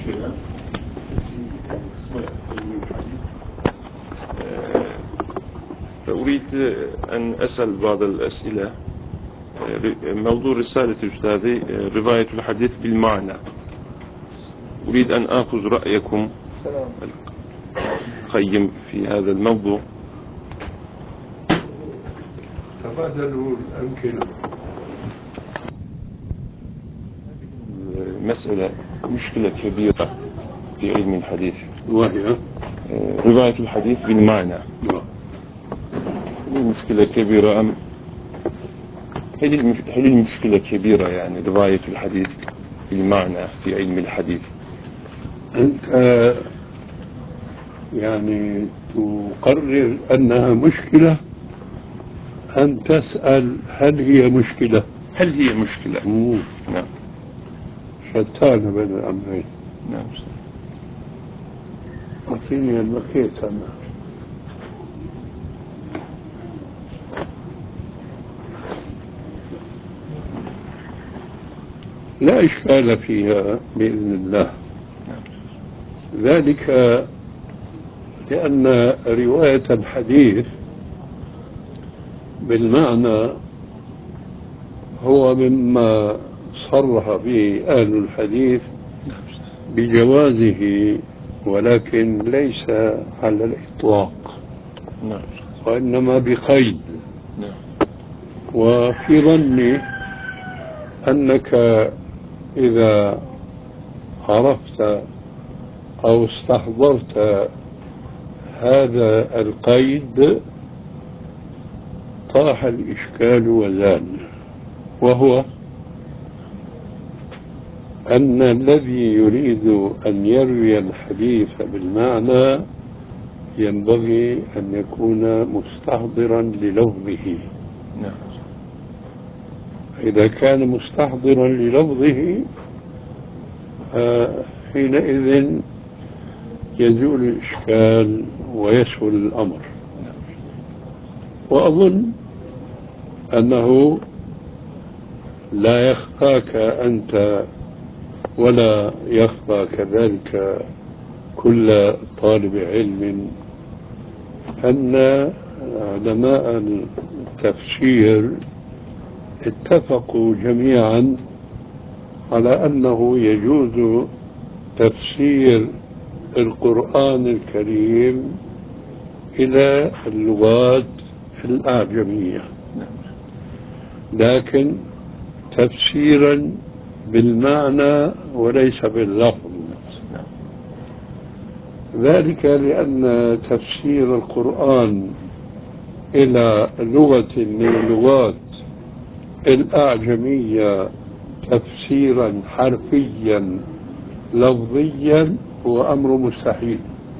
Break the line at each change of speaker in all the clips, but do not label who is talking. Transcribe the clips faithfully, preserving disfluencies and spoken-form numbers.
مشكلة فأريد أن أسأل بعض الأسئلة. موضوع رسالة أستاذي رواية الحديث بالمعنى، أريد أن آخذ رأيكم القيم في هذا الموضوع.
تبادلوا الأمكنة.
مسألة مشكلة كبيرة في علم الحديث،
وهي
رواية الحديث بالمعنى. مشكلة كبيرة أم هل المشكلة كبيرة يعني رواية الحديث بالمعنى في علم الحديث؟
أنت يعني تقرر أنها مشكلة أم تسأل هل هي مشكلة؟
هل هي مشكلة؟
مم.
نعم.
شتان بين الأمرين.
نعم.
أعطيني المكيت أنا. لا إشكال فيها بإذن الله. ذلك لأن رواية الحديث بالمعنى هو مما صرح به أهل الحديث بجوازه، ولكن ليس على الإطلاق، وإنما بقيد. وفي ظني أنك إذا عرفت أو استحضرت هذا القيد طاح الإشكال وزال، وهو أن الذي يريد أن يروي الحديث بالمعنى ينبغي أن يكون مستحضرا للفظه. إذا كان مستحضرا للفظه حينئذ يزول الإشكال ويسهل الأمر. وأظن أنه لا يخفاك أنت ولا يخفى كذلك كل طالب علم أن علماء التفسير اتفقوا جميعا على أنه يجوز تفسير القرآن الكريم إلى اللغات الأعجمية، لكن تفسيرا بالمعنى وليس باللفظ. ذلك لأن تفسير القرآن إلى لغة من اللغات الأعجمية تفسيرا حرفيا لفظيا هو أمر مستحيل.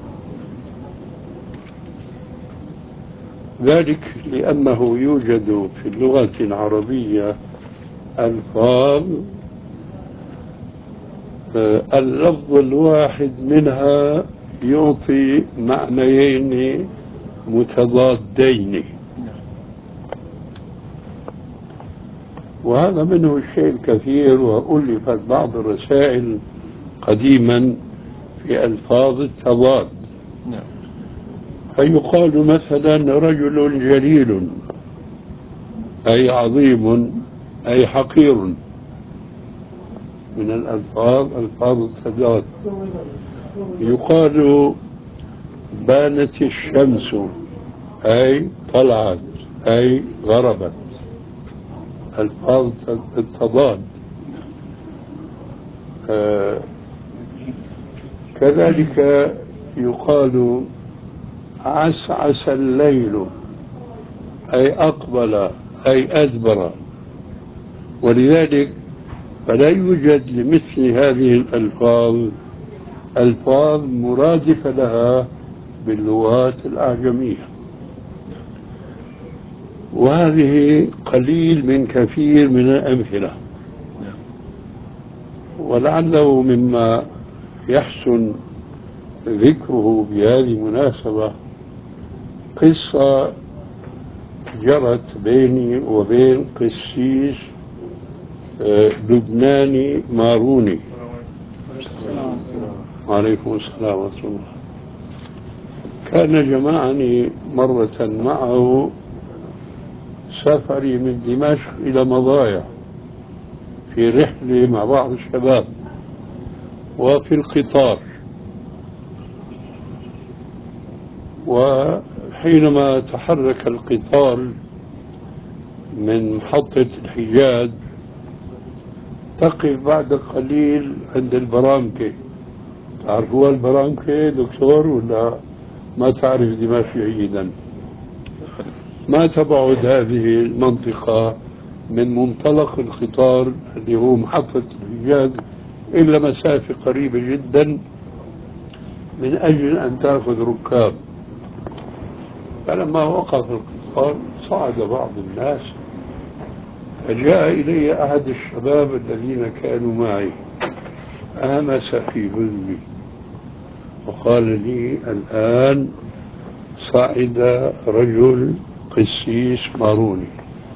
ذلك لأنه يوجد في اللغة العربية ألفاظ اللفظ الواحد منها يعطي معنيين متضادين، وهذا منه الشيء الكثير. وألفت بعض الرسائل قديما في ألفاظ التضاد. فيقال مثلا رجل جليل أي عظيم أي حقير، من الألفاظ ألفاظ التضاد. يقال بانت الشمس أي طلعت أي غربت، ألفاظ التضاد. آه كذلك يقال عسعس الليل أي أقبل أي أدبر. ولذلك فلا يوجد لمثل هذه الألفاظ ألفاظ مرادفة لها باللغات الأعجمية، وهذه قليل من كثير من الأمثلة. ولعله مما يحسن ذكره بهذه المناسبة قصة جرت بيني وبين قسيس لبناني ماروني وعليكم السلام ورحمة الله. كان جمعني مرة معه سفري من دمشق إلى مضايا في رحلة مع بعض الشباب وفي القطار، وحينما تحرك القطار من محطة الحجاز تقف بعد قليل عند البرامكة. تعرفوا البرامكة دكتور ولا ما تعرف دمشق جيدا؟ ما تبعد هذه المنطقة من منطلق القطار اللي هو محطة الحجاز إلا مسافة قريبة جدا من أجل أن تأخذ ركاب. فلما وقف القطار صعد بعض الناس، فجاء إلي أحد الشباب الذين كانوا معي، آمس في أذني وقال لي: الآن صعد رجل قسيس ماروني.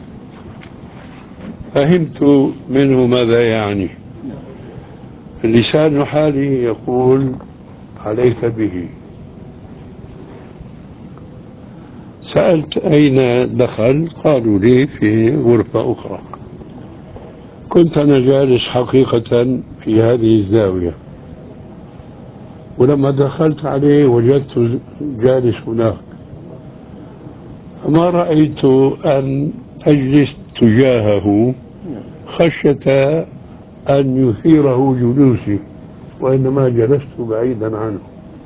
فهمت منه ماذا يعني. لسان حالي يقول: عليك به. سألت أين دخل؟ قالوا لي في غرفة أخرى. كنت أنا جالس حقيقة في هذه الزاوية، ولما دخلت عليه وجدت جالس هناك، ما رأيت أن أجلس تجاهه خشية أن يثيره جلوسي، وإنما جلست بعيدا عنه.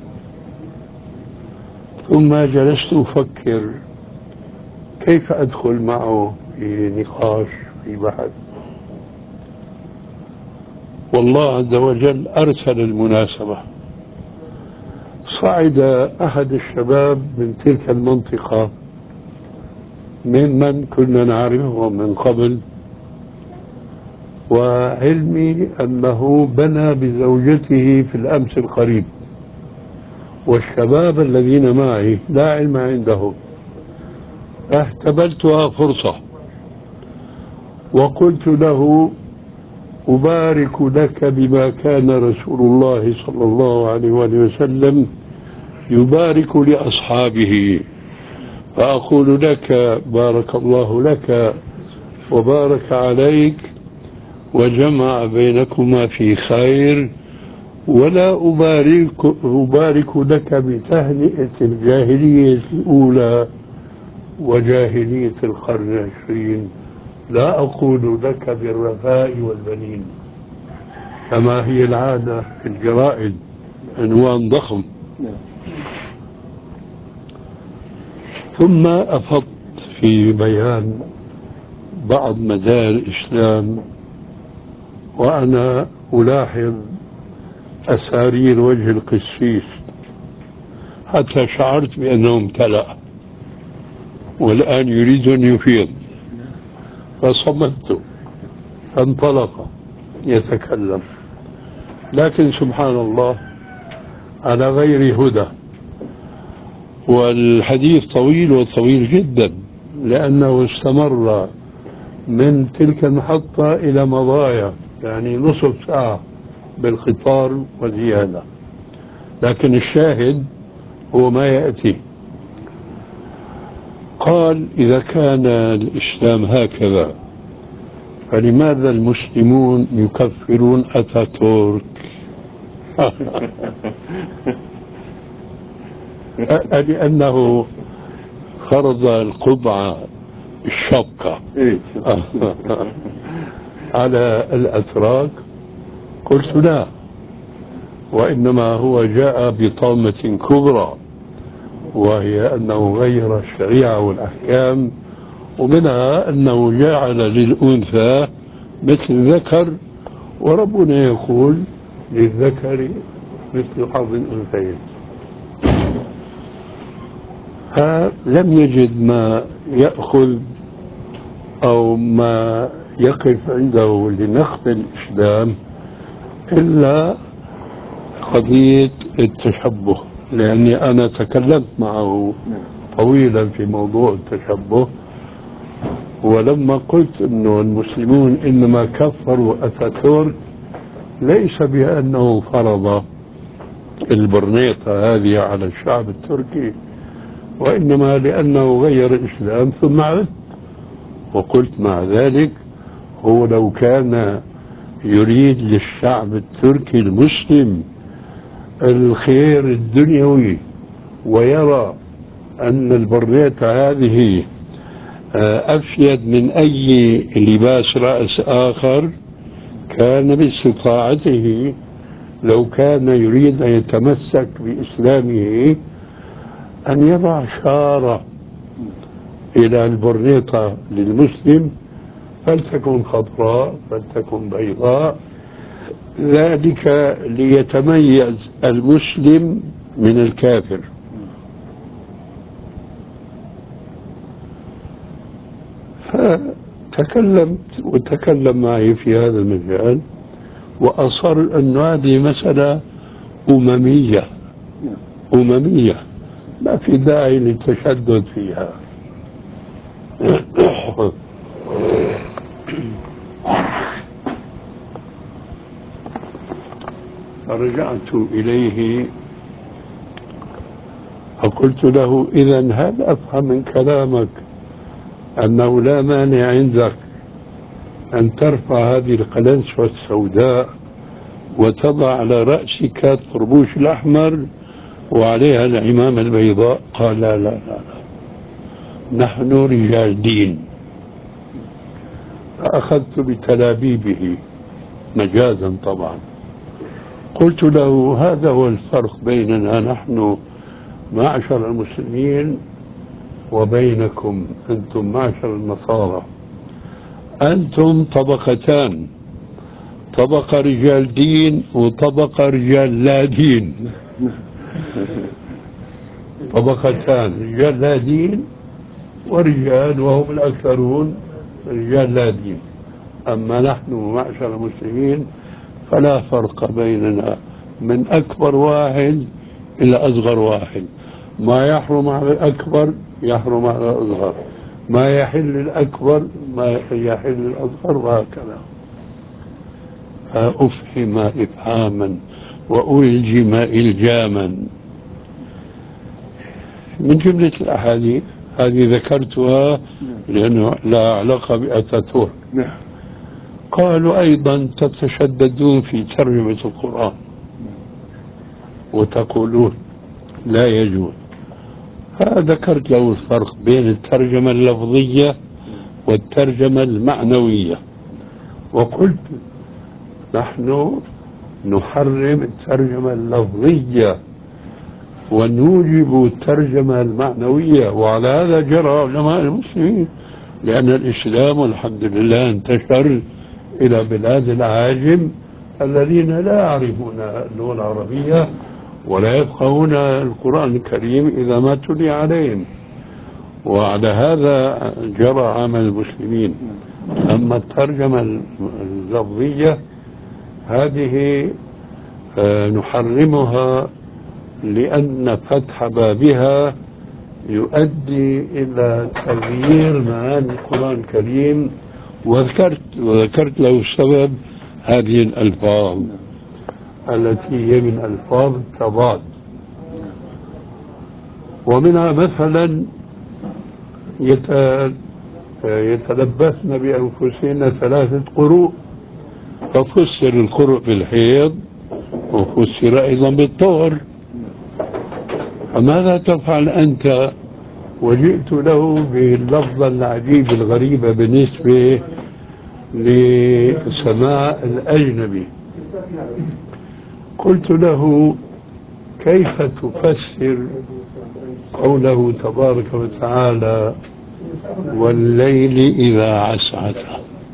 ثم جلست أفكر كيف أدخل معه في نقاش في بحث. والله عز وجل أرسل المناسبة. صعد أحد الشباب من تلك المنطقة ممن كنا نعرفهم من قبل، وعلمي أنه بنى بزوجته في الأمس القريب، والشباب الذين معي لا علم عندهم. فاحتملتها فرصة وقلت له: أبارك لك بما كان رسول الله صلى الله عليه وآله وسلم يبارك لأصحابه، فأقول لك بارك الله لك وبارك عليك وجمع بينكما في خير، ولا أبارك, أبارك لك بتهنئة الجاهلية الأولى وجاهلية القرن العشرين، لا أقول لك بالرفاء والبنين كما هي العادة في الجرائد، عنوان ضخم. ثم أفضت في بيان بعض مدار الإسلام وأنا ألاحظ أسارير وجه القسيس، حتى شعرت بأنه امتلأ والآن يريد أن يفيض، فصمت فانطلق يتكلم. لكن سبحان الله على غير هدى، والحديث طويل وطويل جدا، لأنه استمر من تلك المحطة إلى مضايا، يعني نصف ساعة بالقطار وزيادة. لكن الشاهد هو ما يأتي. قال: إذا كان الإسلام هكذا فلماذا المسلمون يكفرون أتاتورك؟ لأنه فرض القبعة الشاقة على الأتراك. قلت: لا، وإنما هو جاء بطامة كبرى، وهي أنه غير الشريعة والأحكام، ومنها أنه جعل للأنثى مثل الذكر، وربنا يقول: للذكر مثل حظ الأنثيين. فلم يجد ما يأخذ أو ما يقف عنده لنقد الإسلام إلا قضية التشبه، لأني أنا تكلمت معه طويلا في موضوع التشبه، ولما قلت أنه المسلمون إنما كفروا أتاتورك ليس بأنه فرض البرنيطة هذه على الشعب التركي، وإنما لأنه غير الإسلام ثم عد. وقلت مع ذلك هو لو كان يريد للشعب التركي المسلم الخير الدنيوي ويرى أن البرنيطة هذه أفيد من أي لباس رأس آخر، كان باستطاعته لو كان يريد أن يتمسك بإسلامه أن يضع شارة إلى البرنيطة للمسلم، فلتكن خضراء فلتكن بيضاء، ذلك ليتميز المسلم من الكافر. فتكلمت وتكلم معي في هذا المجال، وأصر أن هذه مسألة أممية أممية ما في داعي للتشدد فيها. فرجعت إليه فقلت له: إذن هل أفهم من كلامك أنه لا مانع عندك أن ترفع هذه القلنسوة السوداء وتضع على رأسك الطربوش الأحمر وعليها العمامة البيضاء؟ قال: لا لا لا, لا. نحن رجال دين. فأخذت بتلابيبه مجازا طبعا. قلت له: هذا هو الفرق بيننا نحن معشر المسلمين وبينكم أنتم معشر النصارى. أنتم طبقتان، طبقة رجال دين وطبقة رجال لا دين. طبقتان، رجال لا دين ورجال وهم الأكثرون رجال لا دين. أما نحن معشر المسلمين فلا فرق بيننا، من أكبر واحد إلى أصغر واحد. ما يحرم على الأكبر يحرم على الأصغر، ما يحل الأكبر ما يحل الأصغر، وهكذا. فأفهم إفهاما وألجم إلجاما. من جملة الأحاديث هذه ذكرتها لأنه لا علاقة بأتاتورك. قالوا أيضا تتشددون في ترجمة القرآن وتقولون لا يجوز. فذكرت له الفرق بين الترجمة اللفظية والترجمة المعنوية، وقلت نحن نحرم الترجمة اللفظية ونوجب الترجمة المعنوية، وعلى هذا جرى علماء المسلمين، لأن الإسلام والحمد لله انتشر إلى بلاد العاجم الذين لا يعرفون اللغة العربية ولا يفقهون القرآن الكريم إذا ما تلي عليهم، وعلى هذا جرى عمل المسلمين. أما الترجمة اللفظية هذه نحرمها لأن فتح بابها يؤدي إلى تغيير معاني القرآن الكريم، وذكرت وذكرت له السبب هذه الألفاظ التي هي من ألفاظ التضاد. ومنها مثلا يتلبسن بأنفسهن ثلاثة قروء، ففسر القروء بالحيض وفسر أيضا بالطهر. فماذا تفعل أنت؟ وجئت له باللفظة العجيبة الغريبة بالنسبة لسماع الأجنبي. قلت له: كيف تفسر قوله تبارك وتعالى والليل إذا عسعس؟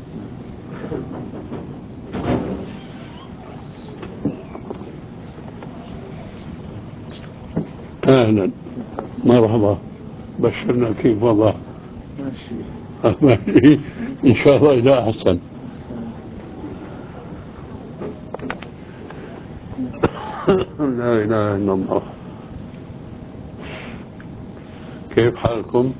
أهلا مرحبا، بشرنا كيف والله؟ ماشي إن شاء الله إلى أحسن. لا إله إلا الله. كيف حالكم؟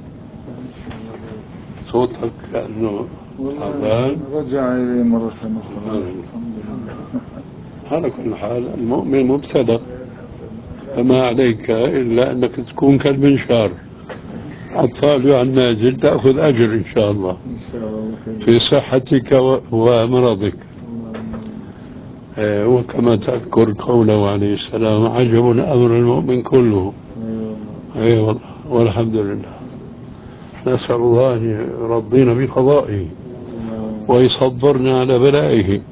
صوتك كأنه تعبان.
رجع إلي مرة أخرى الحمد لله.
على كل حال المؤمن مبتلى فما عليك إلا أنك تكون كالمنشار الطالع النازل تأخذ أجر إن شاء الله في صحتك ومرضك. وكما تذكر قوله عليه السلام: عجب أمر المؤمن كله. أي والله، والحمد لله. نسأل الله أن يرضينا بقضائه ويصبرنا على بلائه.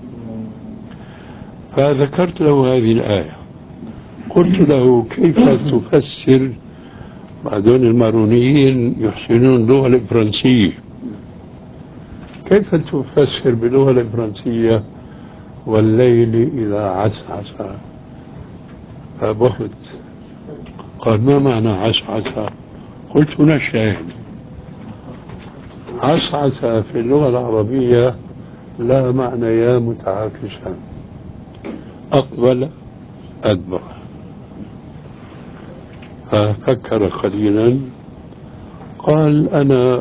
فذكرت له هذه الآية، قلت له: كيف تفسر؟ بعدون المارونيين يحسنون اللغة الفرنسية، كيف تفسر باللغة الفرنسية والليل إذا عسعس؟ فبهت، قال: ما معنى عسعس؟ قلت: نشأ. عسعس في اللغة العربية لا معنى متعاكسان، أقبل أدبر. ففكر قليلا، قال: أنا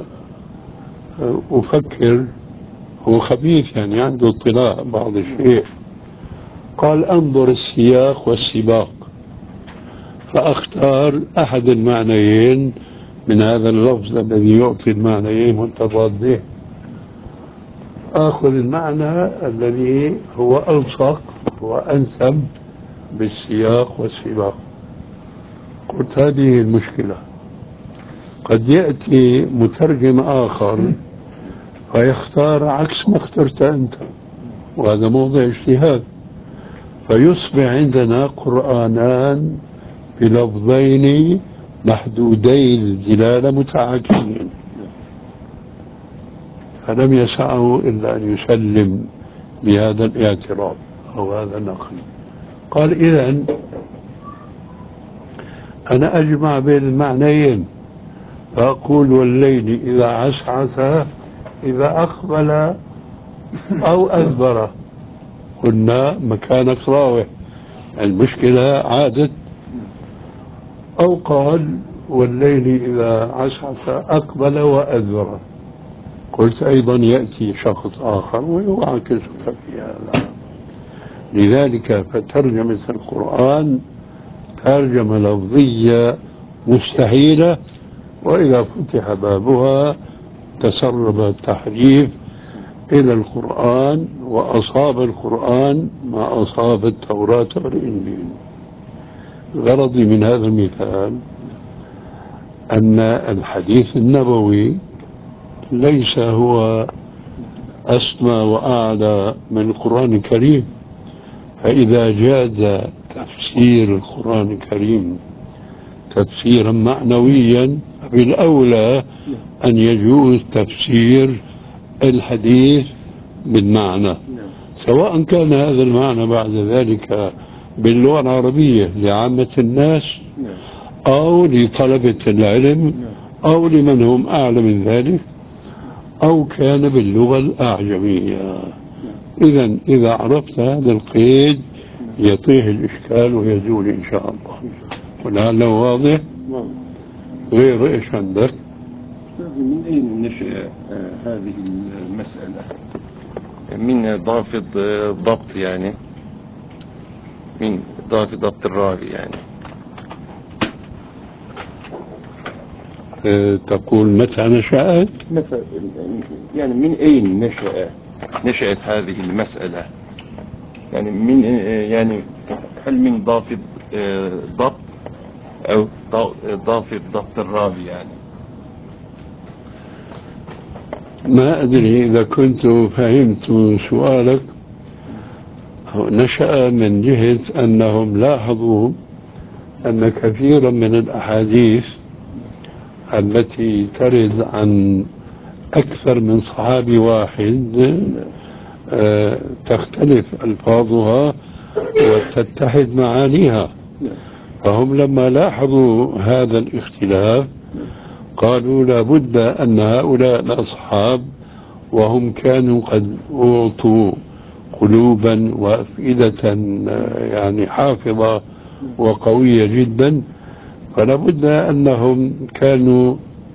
أفكر، هو خبيث يعني عنده اطلاع بعض الشيء، قال: أنظر السياق والسباق فأختار أحد المعنيين من هذا اللفظ الذي يعطي المعنيين متضادين، آخذ المعنى الذي هو ألصق وأنسب بالسياق والسباق. قلت: هذه المشكلة، قد يأتي مترجم آخر فيختار عكس ما اخترت أنت، وهذا موضع اجتهاد، فيصبح عندنا قرآنان بلفظين محدودي الدلالة متعاكسين. فلم يسعه إلا أن يسلم بهذا الاعتراض أو هذا النقل. قال: إذن أنا أجمع بين المعنيين فأقول: والليل إذا عسعس إذا أقبل أو أدبر. قلنا مكانك راوح، المشكلة عادت. أو قال: والليل إذا عسعس أقبل وأدبر. قلت: أيضا يأتي شخص آخر ويعاكسك في هذا. لذلك فترجمة القرآن ترجمة لفظية مستحيلة، وإذا فتح بابها تسرب التحريف إلى القرآن، وأصاب القرآن ما أصاب التوراة والإنجيل. غرضي من هذا المثال أن الحديث النبوي ليس هو أسمى وأعلى من القرآن الكريم، فإذا جاز تفسير القرآن الكريم تفسيرا معنويا بالأولى أن يجوز تفسير الحديث بالمعنى، سواء كان هذا المعنى بعد ذلك باللغة العربية لعامة الناس أو لطلبة العلم أو لمن هم أعلى من ذلك، أو كان باللغة الأعجمية. إذا إذا عرفت هذا القيد يطيح الإشكال ويزول إن شاء الله. ولعله واضح. غير إيش عندك؟
من أين نشأ هذه المسألة؟ من ضابط ضبط يعني، من ضابط ضبط الراوي يعني.
أه تقول متى نشأت؟
مثلا يعني من أين نشأ نشأت هذه المسألة؟ يعني من يعني هل من ضابط ضبط أو ضابط ضبط الراوي يعني؟
ما أدري إذا كنت فهمت سؤالك. نشأ من جهة أنهم لاحظوا أن كثيرا من الأحاديث التي ترد عن أكثر من صحابي واحد أه تختلف ألفاظها وتتحد معانيها، فهم لما لاحظوا هذا الاختلاف قالوا لابد أن هؤلاء الأصحاب وهم كانوا قد أعطوا قلوبا وأفئدة يعني حافظة وقوية جدا، فلابد أنهم كانوا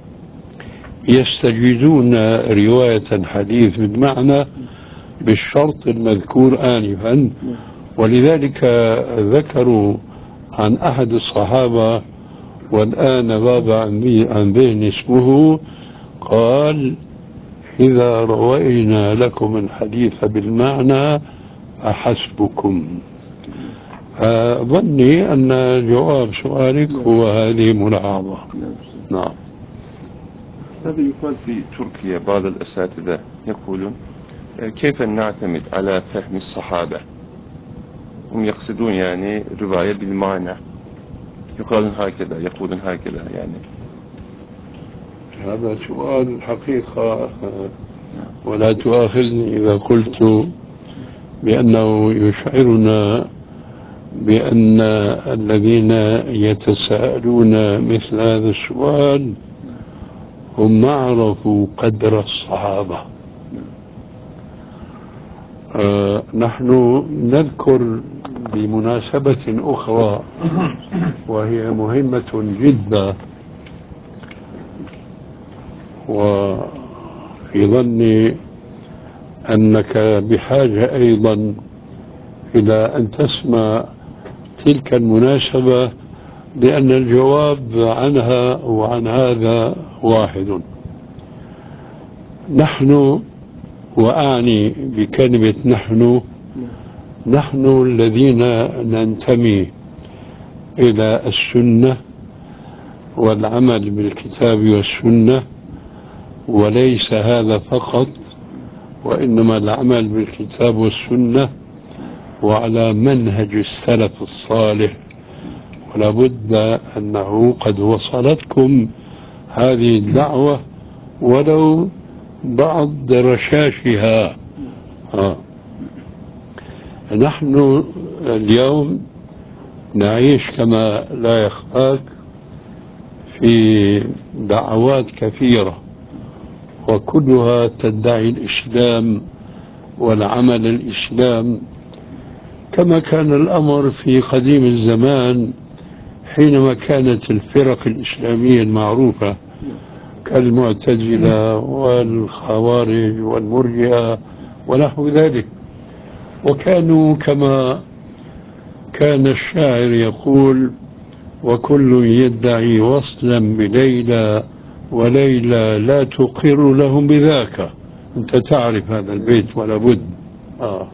يستجيزون رواية الحديث بالمعنى بالشرط المذكور آنفا. ولذلك ذكروا عن أحد الصحابة والآن غاب عن ذهني اسمه، قال: إذا روينا لكم الحديث بالمعنى فحسبكم. فظني أن جواب سؤالك هو هذه ملاحظة. نعم.
هذا يقال في تركيا بعض الأساتذة يقولون كيف نعتمد على فهم الصحابة؟ هم يقصدون يعني رواية بالمعنى، يقولون هكذا يقولون هكذا يعني.
هذا سؤال حقيقة، ولا تؤاخذني إذا قلت بأنه يشعرنا بأن الذين يتساءلون مثل هذا السؤال هم ما عرفوا قدر الصحابة. آه نحن نذكر بمناسبة أخرى وهي مهمة جدا، وفي ظني أنك بحاجة أيضا إلى أن تسمع تلك المناسبة، لأن الجواب عنها وعن هذا واحد. نحن، وأعني بكلمة نحن، نحن الذين ننتمي إلى السنة والعمل بالكتاب والسنة، وليس هذا فقط، وإنما العمل بالكتاب والسنة وعلى منهج السلف الصالح. ولا بد أنه قد وصلتكم هذه الدعوة ولو بعض رشاشها. آه. نحن اليوم نعيش كما لا يخفاك في دعوات كثيرة، وكلها تدعي الإسلام والعمل الإسلام، كما كان الأمر في قديم الزمان حينما كانت الفرق الإسلامية المعروفة كالمعتزلة والخوارج والمرجئة ونحو ذلك، وكانوا كما كان الشاعر يقول: وكل يدعي وصلا بليلى وليلى لا تقر لهم بذاك. أنت تعرف هذا البيت ولا بد. آه.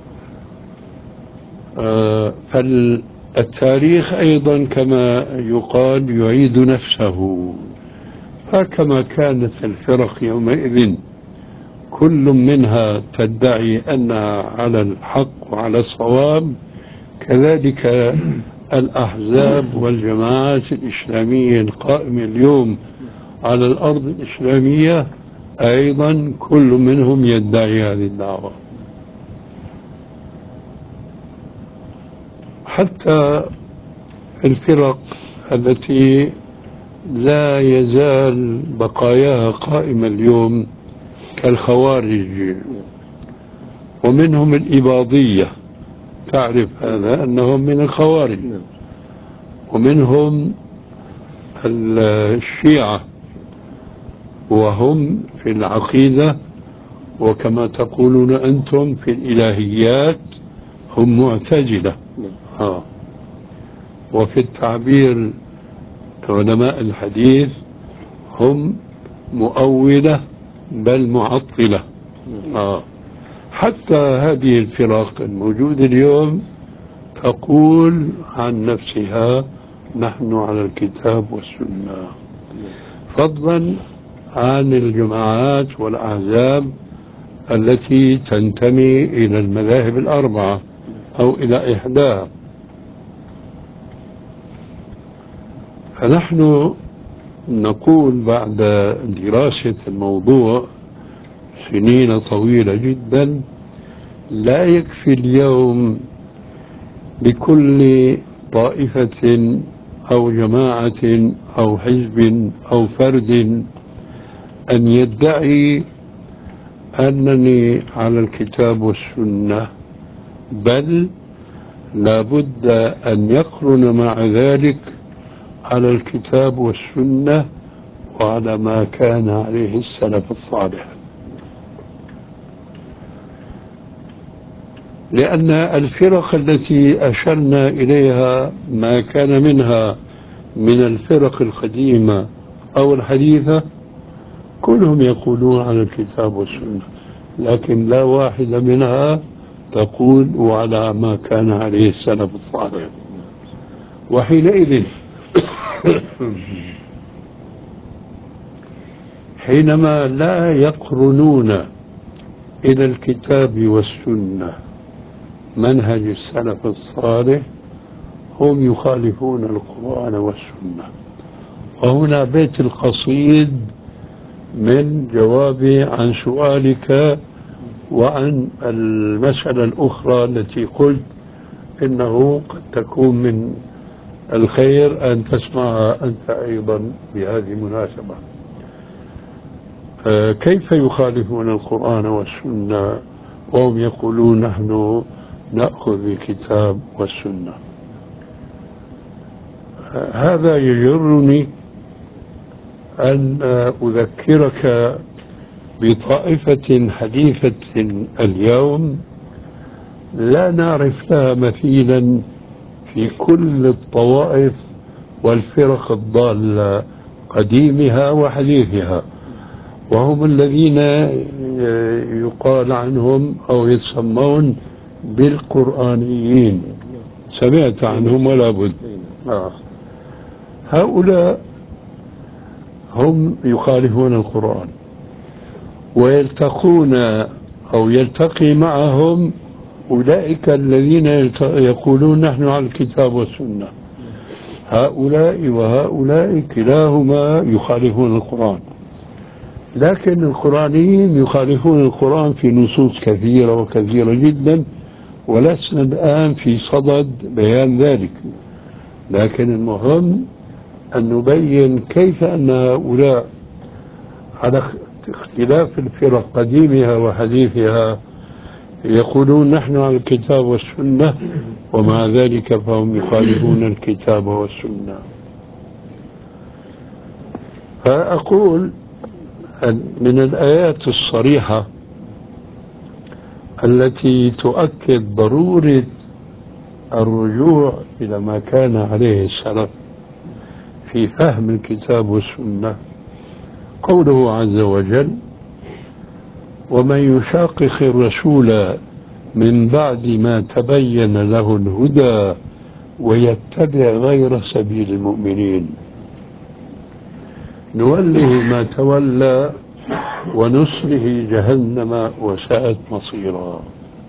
آه فالتاريخ أيضا كما يقال يعيد نفسه، فكما كانت الفرق يومئذ كل منها تدعي أنها على الحق وعلى الصواب، كذلك الأحزاب والجماعات الإسلامية القائمة اليوم على الأرض الإسلامية أيضا كل منهم يدعي هذه الدعوة. حتى الفرق التي لا يزال بقاياها قائمة اليوم كالخوارج، ومنهم الإباضية، تعرف هذا أنهم من الخوارج، ومنهم الشيعة وهم في العقيدة، وكما تقولون أنتم في الإلهيات هم معتزلة. آه. وفي التعبير علماء الحديث هم مؤولة بل معطلة. آه. حتى هذه الفرق الموجودة اليوم تقول عن نفسها نحن على الكتاب والسنة، فضلا عن الجماعات والأحزاب التي تنتمي إلى المذاهب الأربعة أو إلى إحداها. فنحن نقول بعد دراسة الموضوع سنين طويلة جدا، لا يكفي اليوم لكل طائفة أو جماعة أو حزب أو فرد أن يدعي أنني على الكتاب والسنة، بل لا بد أن يقرن مع ذلك على الكتاب والسنة وعلى ما كان عليه السلف الصالح. لأن الفرق التي أشرنا إليها ما كان منها من الفرق القديمة أو الحديثة كلهم يقولون عن الكتاب والسنة، لكن لا واحدة منها تقول وعلى ما كان عليه السلف الصالح. وحينئذ حينما لا يقرنون إلى الكتاب والسنة منهج السلف الصالح هم يخالفون القرآن والسنة. وهنا بيت القصيد من جوابي عن سؤالك وعن المسألة الأخرى التي قلت إنه قد تكون من الخير أن تسمعها أنت أيضا بهذه المناسبة. كيف يخالفون القرآن والسنة وهم يقولون نحن نأخذ بالكتاب والسنة؟ هذا يجرني أن أذكرك بطائفة حديثة اليوم لا نعرف لها مثيلا في كل الطوائف والفرق الضالة قديمها وحديثها، وهم الذين يقال عنهم أو يسمون بالقرآنيين. سمعت عنهم ولا بد. آه. هؤلاء هم يخالفون القرآن ويلتقون أو يلتقي معهم أولئك الذين يقولون نحن على الكتاب والسنة. هؤلاء وهؤلاء كلاهما يخالفون القرآن، لكن القرآنيين يخالفون القرآن في نصوص كثيرة وكثيرة جدا، ولسنا الآن في صدد بيان ذلك، لكن المهم أن نبين كيف أن هؤلاء على اختلاف الفرق قديمها وحديثها يقولون نحن على الكتاب والسنة، ومع ذلك فهم يخالفون الكتاب والسنة. فأقول من الآيات الصريحة التي تؤكد ضرورة الرجوع إلى ما كان عليه السلف في فهم الكتاب والسنة قوله عز وجل: ومن يشاقق الرسول من بعد ما تبين له الهدى ويتبع غير سبيل المؤمنين نوله ما تولى ونصله جهنم وساءت مصيرا.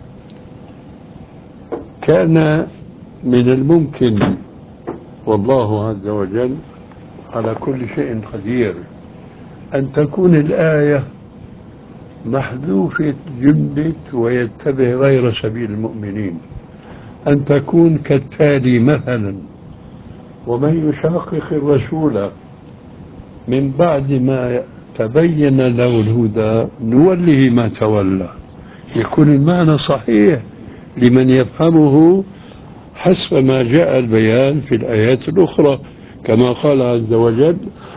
كان من الممكن، والله عز وجل على كل شيء قدير، أن تكون الآية محذوفة جملة ويتبع غير سبيل المؤمنين، أن تكون كالتالي مثلا: ومن يشاقق الرسول من بعد ما تبين له الهدى نوله ما تولى. يكون المعنى صحيح لمن يفهمه حسب ما جاء البيان في الآيات الأخرى، كما قال عز وجل: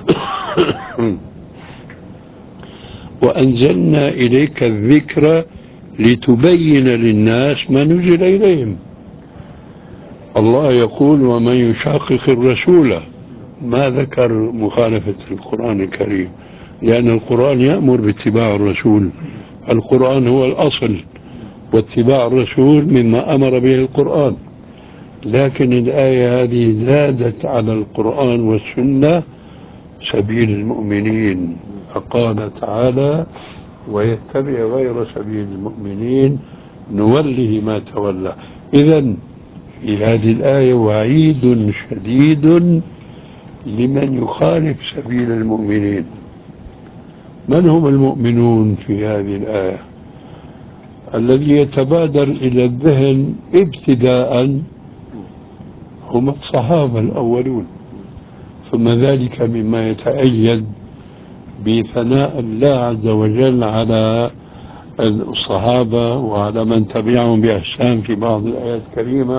وأنزلنا إليك الذكر لتبين للناس ما نزل إليهم. الله يقول: ومن يشاقق الرسول، ما ذكر مخالفة القرآن الكريم، لأن القرآن يأمر باتباع الرسول. القرآن هو الأصل، واتباع الرسول مما أمر به القرآن، لكن الآية هذه زادت على القرآن والسنة سبيل المؤمنين، فقال تعالى: ويتبع غير سبيل المؤمنين نوله ما تولى. إذن في هذه الآية وعيد شديد لمن يخالف سبيل المؤمنين. من هم المؤمنون في هذه الآية؟ الذي يتبادر إلى الذهن ابتداء هم الصحابة الأولون، ثم ذلك مما يتأيد بثناء الله عز وجل على الصحابة وعلى من تبعهم بإحسان في بعض الآيات الكريمة،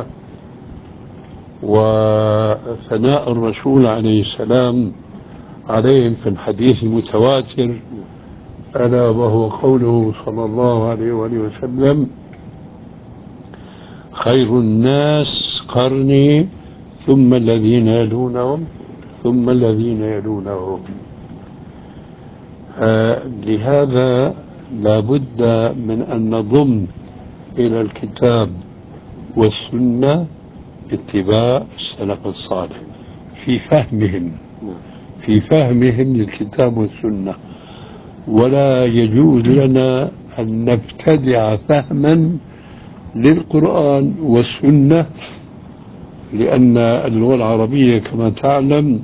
وثناء الرسول عليه السلام عليهم في الحديث المتواتر، ألا وهو قوله صلى الله عليه وآله وسلم: خير الناس قرني ثم الذين يلونهم ثم الذين يلونهم. آه لهذا لا بد من أن نضم إلى الكتاب والسنة اتباع السلف الصالح في فهمهم في فهمهم للكتاب والسنة. ولا يجوز لنا أن نبتدع فهما للقرآن والسنة، لأن اللغة العربية كما تعلم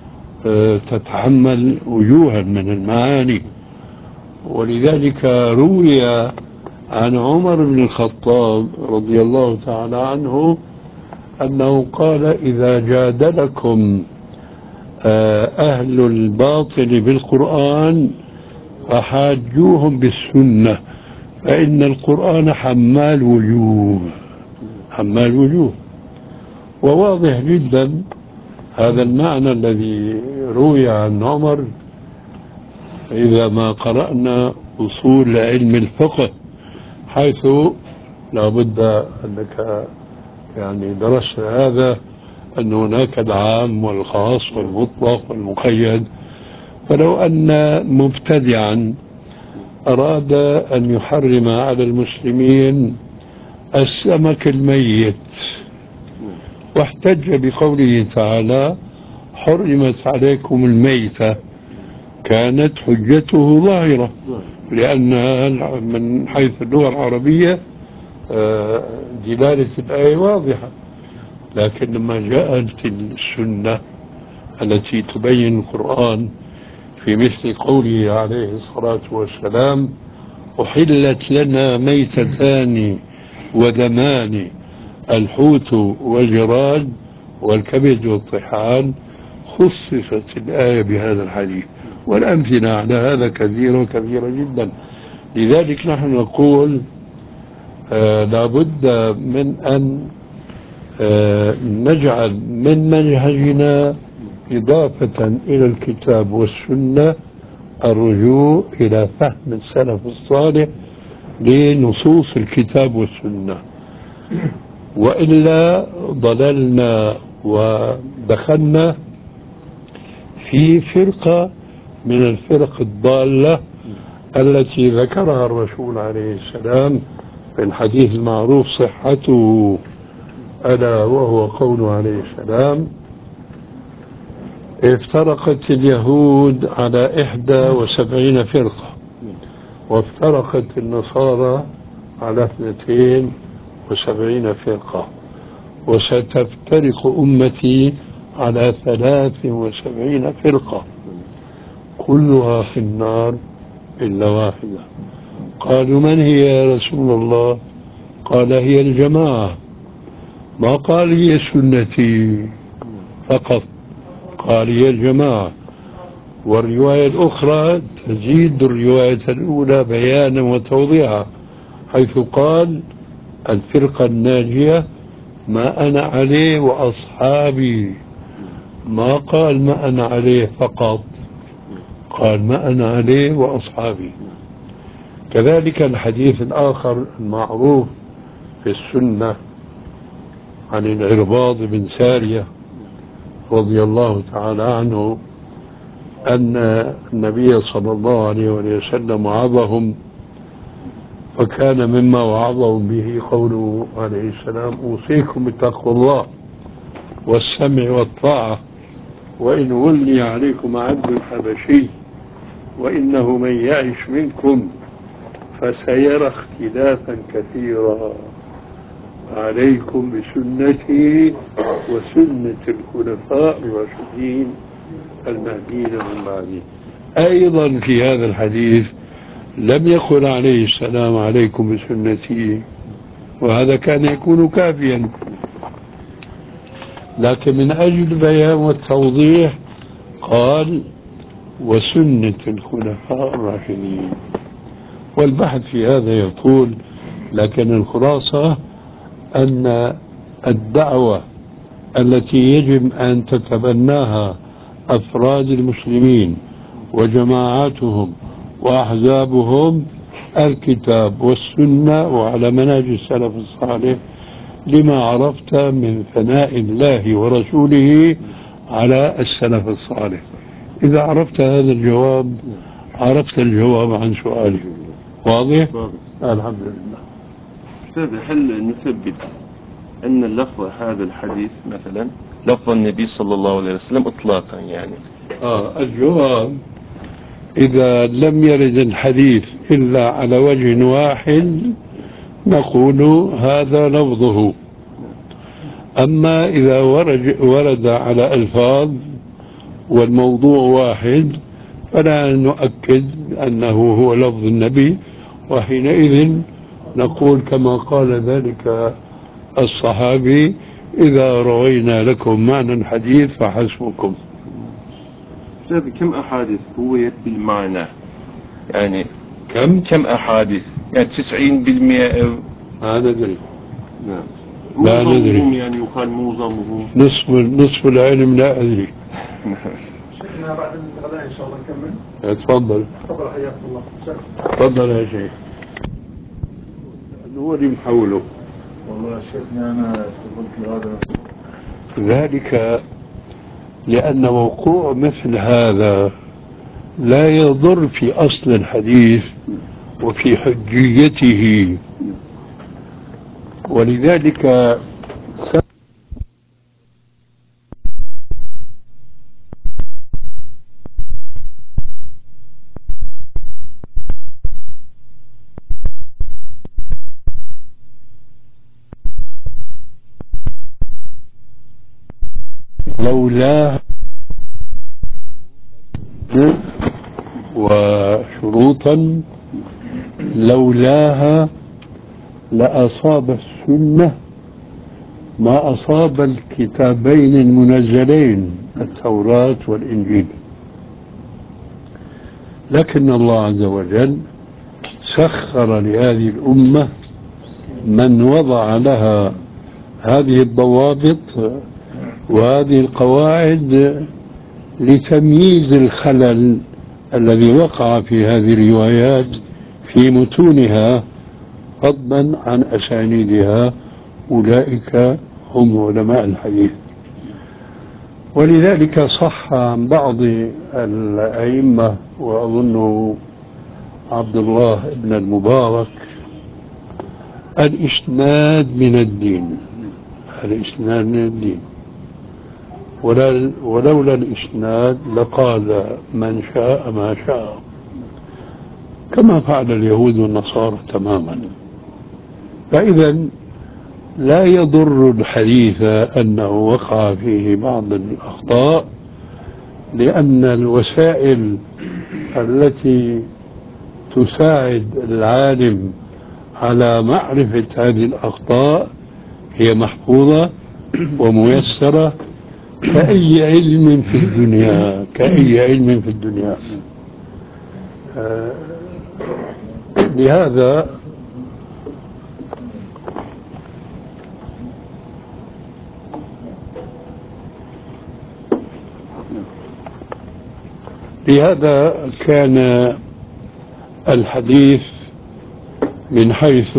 تتحمل وجوها من المعاني. ولذلك روي عن عمر بن الخطاب رضي الله تعالى عنه أنه قال: إذا جادلكم أهل الباطل بالقرآن فحاجوهم بالسنة، فإن القرآن حمال وجوه حمال وجوه. وواضح جدا هذا المعنى الذي روي عن عمر إذا ما قرأنا أصول علم الفقه، حيث لا بد أنك يعني درست هذا، أن هناك العام والخاص والمطلق والمقيد. فلو أن مبتدعا أراد أن يحرم على المسلمين السمك الميت واحتج بقوله تعالى: حرمت عليكم الميتة، كانت حجته ظاهرة، لأنها من حيث اللغة العربية دلالة الآية واضحة. لكن لما جاءت السنة التي تبين القرآن في مثل قوله عليه الصلاة والسلام: أحلت لنا ميتتان ودمان، الحوت والجراد والكبد والطحال، خصصت الآية بهذا الحديث. والأمثلة على هذا كثيرة كثيرة جدا. لذلك نحن نقول آه لابد من أن آه نجعل من منهجنا إضافة إلى الكتاب والسنة الرجوع إلى فهم السلف الصالح لنصوص الكتاب والسنة، وإلا ضللنا ودخلنا في فرقة من الفرق الضالة التي ذكرها الرسول عليه السلام في الحديث المعروف صحته، ألا وهو قوله عليه السلام: افترقت اليهود على إحدى وسبعين فرقة، وافترقت النصارى على اثنتين وسبعين فرقة، وستفترق أمتي على ثلاث وسبعين فرقة، كلها في النار إلا واحدة. قالوا: من هي يا رسول الله؟ قال: هي الجماعة. ما قال هي سنتي فقط، قال هي الجماعة. والرواية الأخرى تزيد الرواية الأولى بيانا وتوضيحا، حيث قال: الفرقة الناجية ما أنا عليه وأصحابي. ما قال ما أنا عليه فقط، قال ما أنا عليه وأصحابي. كذلك الحديث الآخر المعروف في السنة عن العرباض بن سارية رضي الله تعالى عنه أن النبي صلى الله عليه وسلم وعظهم، وكان مما وعظهم به قوله عليه السلام: أوصيكم بتقوى الله والسمع والطاعة، وإن ولي عليكم عبد حبشي، وإنه من يعش منكم فسيرى اختلافا كثيرا، عليكم بسنتي وسنة الخلفاء الراشدين المهديين من بعدي. أيضا في هذا الحديث لم يقل عليه السلام: عليكم بسنتي، وهذا كان يكون كافيا، لكن من أجل البيان والتوضيح قال: وسنة الخلفاء الراشدين. والبحث في هذا يطول، لكن الخلاصة أن الدعوة التي يجب أن تتبناها أفراد المسلمين وجماعاتهم وأحزابهم الكتاب والسنة وعلى منهج السلف الصالح، لما عرفت من ثناء الله ورسوله على السلف الصالح. إذا عرفت هذا الجواب عرفت الجواب عن سؤالي. واضح؟
واضح.
الحمد لله.
أستاذ، هل نثبت أن اللفظ هذا الحديث مثلا لفظ النبي صلى الله عليه وسلم إطلاقا يعني؟
آه الجواب إذا لم يرد الحديث إلا على وجه واحد نقول هذا لفظه. أما إذا ورد, ورد على ألفاظ والموضوع واحد فلا نؤكد أنه هو لفظ النبي، وحينئذ نقول كما قال ذلك الصحابي: إذا روينا لكم معنى الحديث فحسبكم.
أستاذ، كم أحاديث رويت بالمعنى؟ يعني
كم؟
كم أحاديث؟ يعني تسعين بالمئة أو؟
ما ندري.
نعم.
لا ندري.
معظمهم يعني يقال معظمهم.
نصف نصف العلم لا أدري.
شيخنا بعد الغداء ان شاء الله نكمل.
تفضل.
تفضل حياكم الله.
تفضل يا شيخ. هو اللي محوله.
والله يا شيخنا انا قلت هذا
ذلك لأن وقوع مثل هذا لا يضر في أصل الحديث وفي حجيته، ولذلك لولا وشروطا لولاها لأصاب السنة ما أصاب الكتابين المنزلين التوراة والإنجيل، لكن الله عز وجل سخر لهذه الأمة من وضع لها هذه الضوابط وهذه القواعد لتمييز الخلل الذي وقع في هذه الروايات في متونها فضلا عن أسانيدها. أولئك هم علماء الحديث. ولذلك صح عن بعض الأئمة وأظنه عبد الله بن المبارك: الإسناد من الدين. الإسناد من الدين، ولولا الإسناد لقال من شاء ما شاء، كما فعل اليهود والنصارى تماما. فإذا لا يضر الحديث أنه وقع فيه بعض الأخطاء، لأن الوسائل التي تساعد العالم على معرفة هذه الأخطاء هي محفوظة وميسرة كأي علم في الدنيا. كأي علم في الدنيا. آه لهذا لهذا كان الحديث من حيث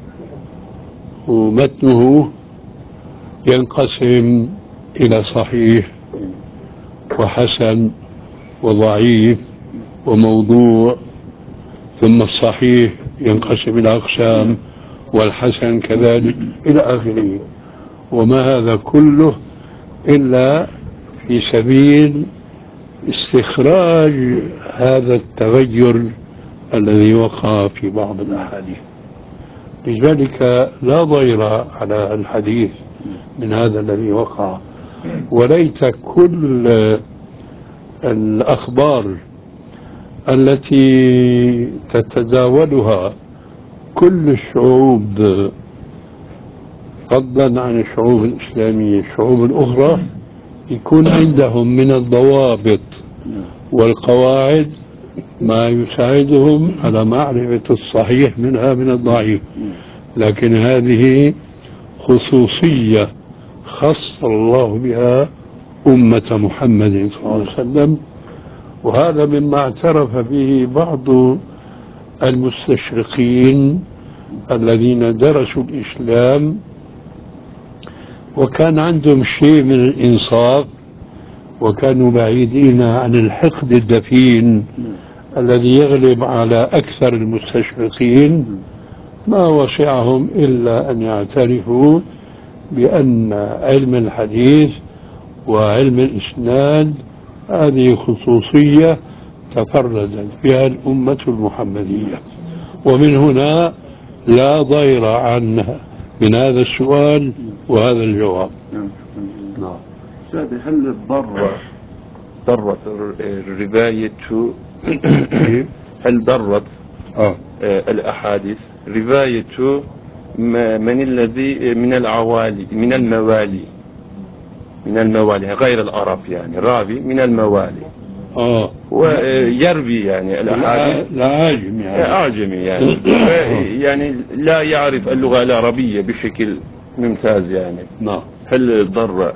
متنه ينقسم إلى صحيح وحسن وضعيف وموضوع، ثم الصحيح ينقسم إلى أقسام والحسن كذلك إلى آخره. وما هذا كله إلا في سبيل استخراج هذا التغير الذي وقع في بعض الأحاديث. لذلك لا ضير على الحديث من هذا الذي وقع. وليت كل الأخبار التي تتداولها كل الشعوب فضلا عن الشعوب الإسلامية الشعوب الأخرى يكون عندهم من الضوابط والقواعد ما يساعدهم على معرفة الصحيح منها من الضعيف. لكن هذه خصوصية خص الله بها أمة محمد صلى الله عليه وسلم، وهذا مما اعترف به بعض المستشرقين الذين درسوا الإسلام وكان عندهم شيء من الإنصاف، وكانوا بعيدين عن الحقد الدفين الذي يغلب على أكثر المستشرقين. ما وسعهم إلا أن يعترفوا بأن علم الحديث وعلم الإسناد هذه خصوصية تفردت بها الأمة المحمدية، ومن هنا لا ضير عنها من هذا السؤال وهذا الجواب.
نعم. أستاذ، هل ضر ضرت الرواية هل ضرت
آه.
الأحاديث رواية من الذي من العوالي من الموالي من الموالي غير العرب، يعني راوي من الموالي
آه.
ويروي يعني الأحاديث
الأعاجم يعني
أعجمي يعني يعني لا يعرف اللغة العربية بشكل ممتاز يعني.
نعم.
هل ضر؟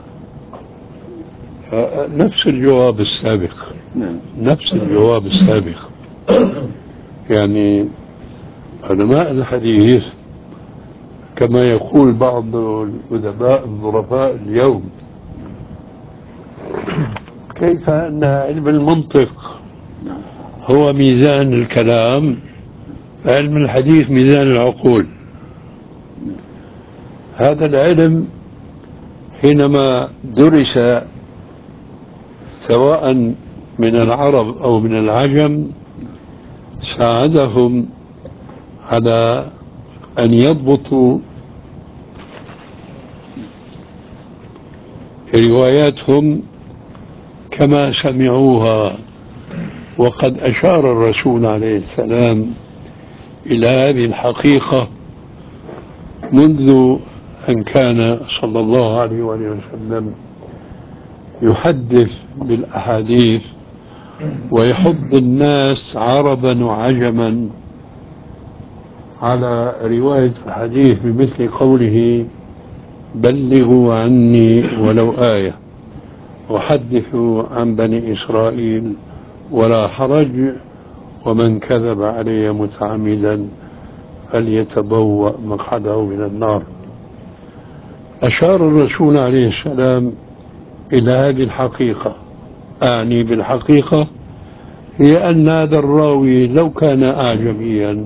نفس الجواب السابق.
نعم.
نفس الجواب السابق. يعني علماء الحديث كما يقول بعض الأدباء الظرفاء اليوم، كيف أن علم المنطق هو ميزان الكلام، علم الحديث ميزان العقول. هذا العلم حينما درس سواء من العرب أو من العجم ساعدهم على أن يضبطوا رواياتهم كما سمعوها. وقد أشار الرسول عليه السلام إلى هذه الحقيقة منذ أن كان صلى الله عليه وسلم يحدث بالأحاديث ويحض الناس عربا وعجما على رواية الحديث بمثل قوله: بلغوا عني ولو آية وحدثوا عن بني إسرائيل ولا حرج، ومن كذب علي متعمدا فليتبوأ مقعده من النار. أشار الرسول عليه السلام إلى هذه الحقيقة. أعني بالحقيقة هي أن هذا الراوي لو كان أعجميا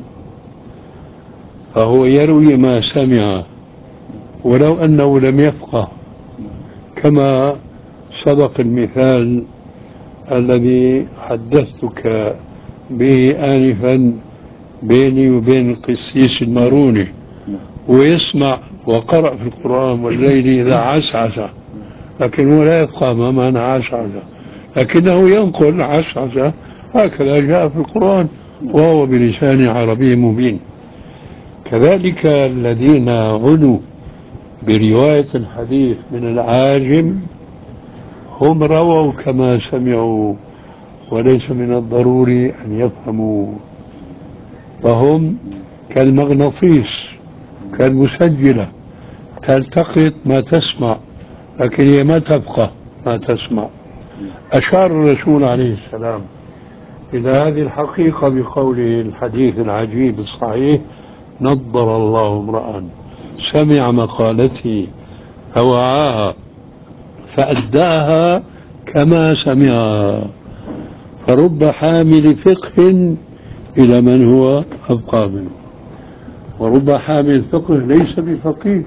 فهو يروي ما سمع ولو أنه لم يفقه، كما سبق المثال الذي حدثتك به آنفا بيني وبين القسيس الماروني، ويسمع وقرأ في القرآن والليل إذا عسعس، لكنه لا يفقه ما معنى عسعس، لكنه ينقل عسعس هكذا جاء في القرآن وهو بلسان عربي مبين. كذلك الذين عنوا برواية الحديث من العاجم هم رووا كما سمعوا وليس من الضروري أن يفهموا، فهم كالمغناطيس كالمسجلة تلتقط ما تسمع لكن هي ما تبقى ما تسمع. أشار الرسول عليه السلام إلى هذه الحقيقة بقوله الحديث العجيب الصحيح: نضر الله امرأ سمع مقالتي فوعاها فأداها كما سمعها، فرب حامل فقه إلى من هو أبقى منه، ورب حامل فقه ليس بفقيه.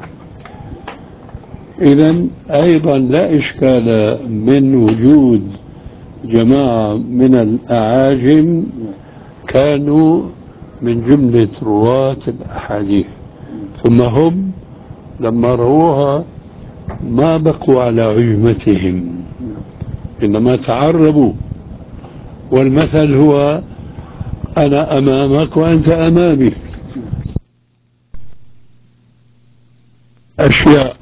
إذن أيضا لا إشكال من وجود جماعة من الأعاجم كانوا من جملة رواة الأحاديث، ثم هم لما رووها ما بقوا على عجمتهم إنما تعربوا. والمثل هو: أنا أمامك وأنت أمامي. أشياء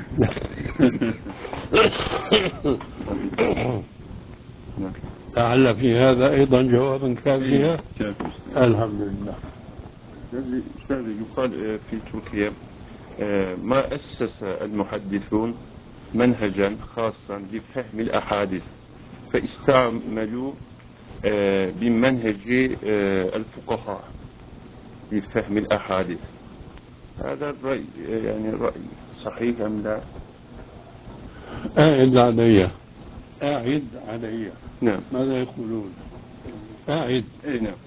لعل في هذا أيضا جوابا كافيا. الحمد لله.
أستاذ، يقال في تركيا ما أسس المحدثون منهجا خاصا لفهم الأحاديث فاستعملوا بمنهج الفقهاء لفهم الأحاديث. هذا الرأي يعني رأي صحيح أم لا؟
أعد علي، أعد علي.
نعم.
ماذا يقولون؟ أعد.
أي نعم.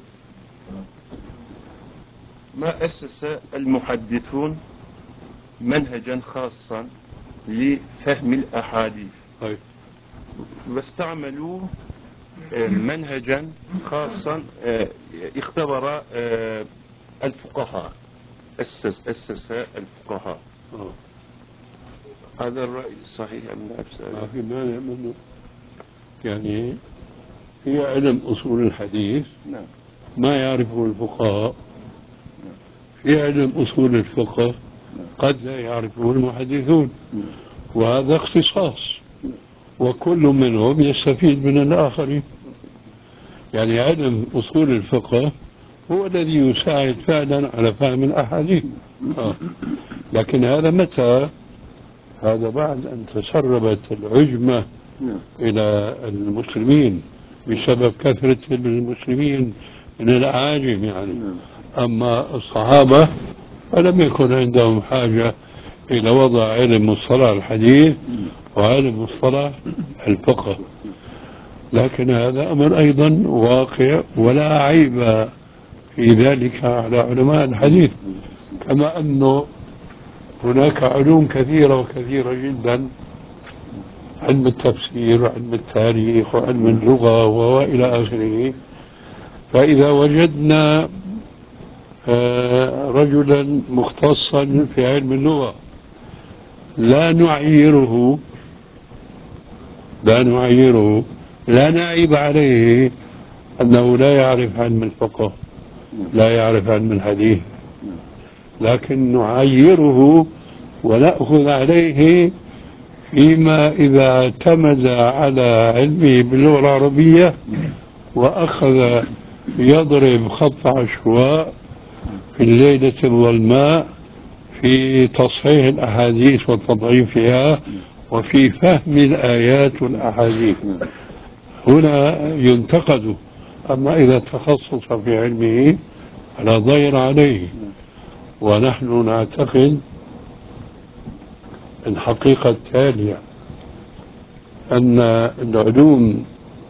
ما أسس المحدثون منهجا خاصا لفهم الأحاديث؟
طيب.
واستعملوا منهجا خاصا اختبر الفقهاء، أسس أسس الفقهاء.
أوه.
هذا الرأي صحيح أم لا؟
ما في مانع منه، يعني هي علم أصول الحديث.
نعم.
ما يعرفه الفقهاء. في علم أصول الفقه قد لا يعرفه المحدثون، وهذا اختصاص، وكل منهم يستفيد من الآخرين. يعني علم أصول الفقه هو الذي يساعد فعلا على فهم الأحاديث. آه. لكن هذا متى؟ هذا بعد أن تسربت العجمة إلى المسلمين بسبب كثرة المسلمين من الأعاجم يعني. أما الصحابة فلم يكن عندهم حاجة إلى وضع علم مصطلح الحديث وعلم مصطلح الفقه. لكن هذا أمر أيضا واقع ولا عيب في ذلك على علماء الحديث، كما أنه هناك علوم كثيرة وكثيرة جدا، علم التفسير وعلم التاريخ وعلم اللغة وإلى آخره. فإذا وجدنا رجلا مختصا في علم اللغة لا نعيره لا نعيره لا نعيب عليه أنه لا يعرف علم الفقه، لا يعرف علم الحديث، لكن نعيره ونأخذ عليه فيما إذا اعتمد على علمه باللغة العربية وأخذ يضرب خط عشواء في الليلة الظلماء في تصحيح الأحاديث وتضعيفها وفي فهم الآيات والأحاديث، هنا ينتقد. أما إذا تخصص في علمه فلا ضير عليه. ونحن نعتقد الحقيقة التالية، أن العلوم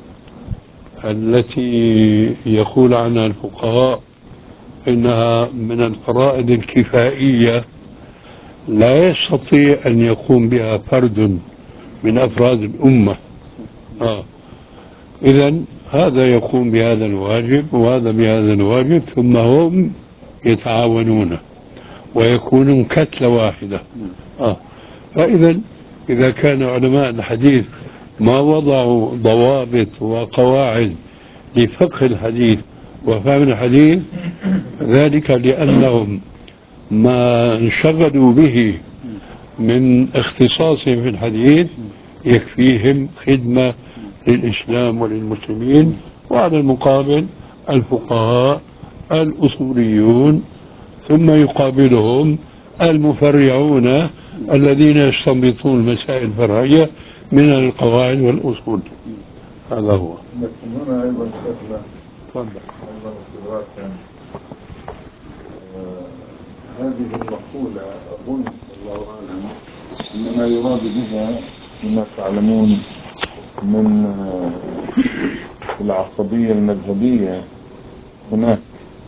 التي يقول عنها الفقهاء إنها من الفرائض الكفائية لا يستطيع أن يقوم بها فرد من أفراد الأمة. آه. إذن هذا يقوم بهذا الواجب وهذا بهذا الواجب، ثم هم يتعاونون ويكونون كتلة واحدة. آه. فإذا إذا كان علماء الحديث ما وضعوا ضوابط وقواعد لفقه الحديث وفهم الحديث، ذلك لأنهم ما انشغلوا به من اختصاصهم في الحديث يكفيهم خدمة للإسلام وللمسلمين. وعلى المقابل الفقهاء الأصوليون، ثم يقابلهم المفرعون الذين يستنبطون المسائل الفرعية من القواعد والأصول. هذا هو.
لكن هنا أيضا شيخنا
تفضل.
الله سبحانه هذه المقولة أظن الله أعلم إنما يراد بها كما تعلمون من العصبية المذهبية هناك،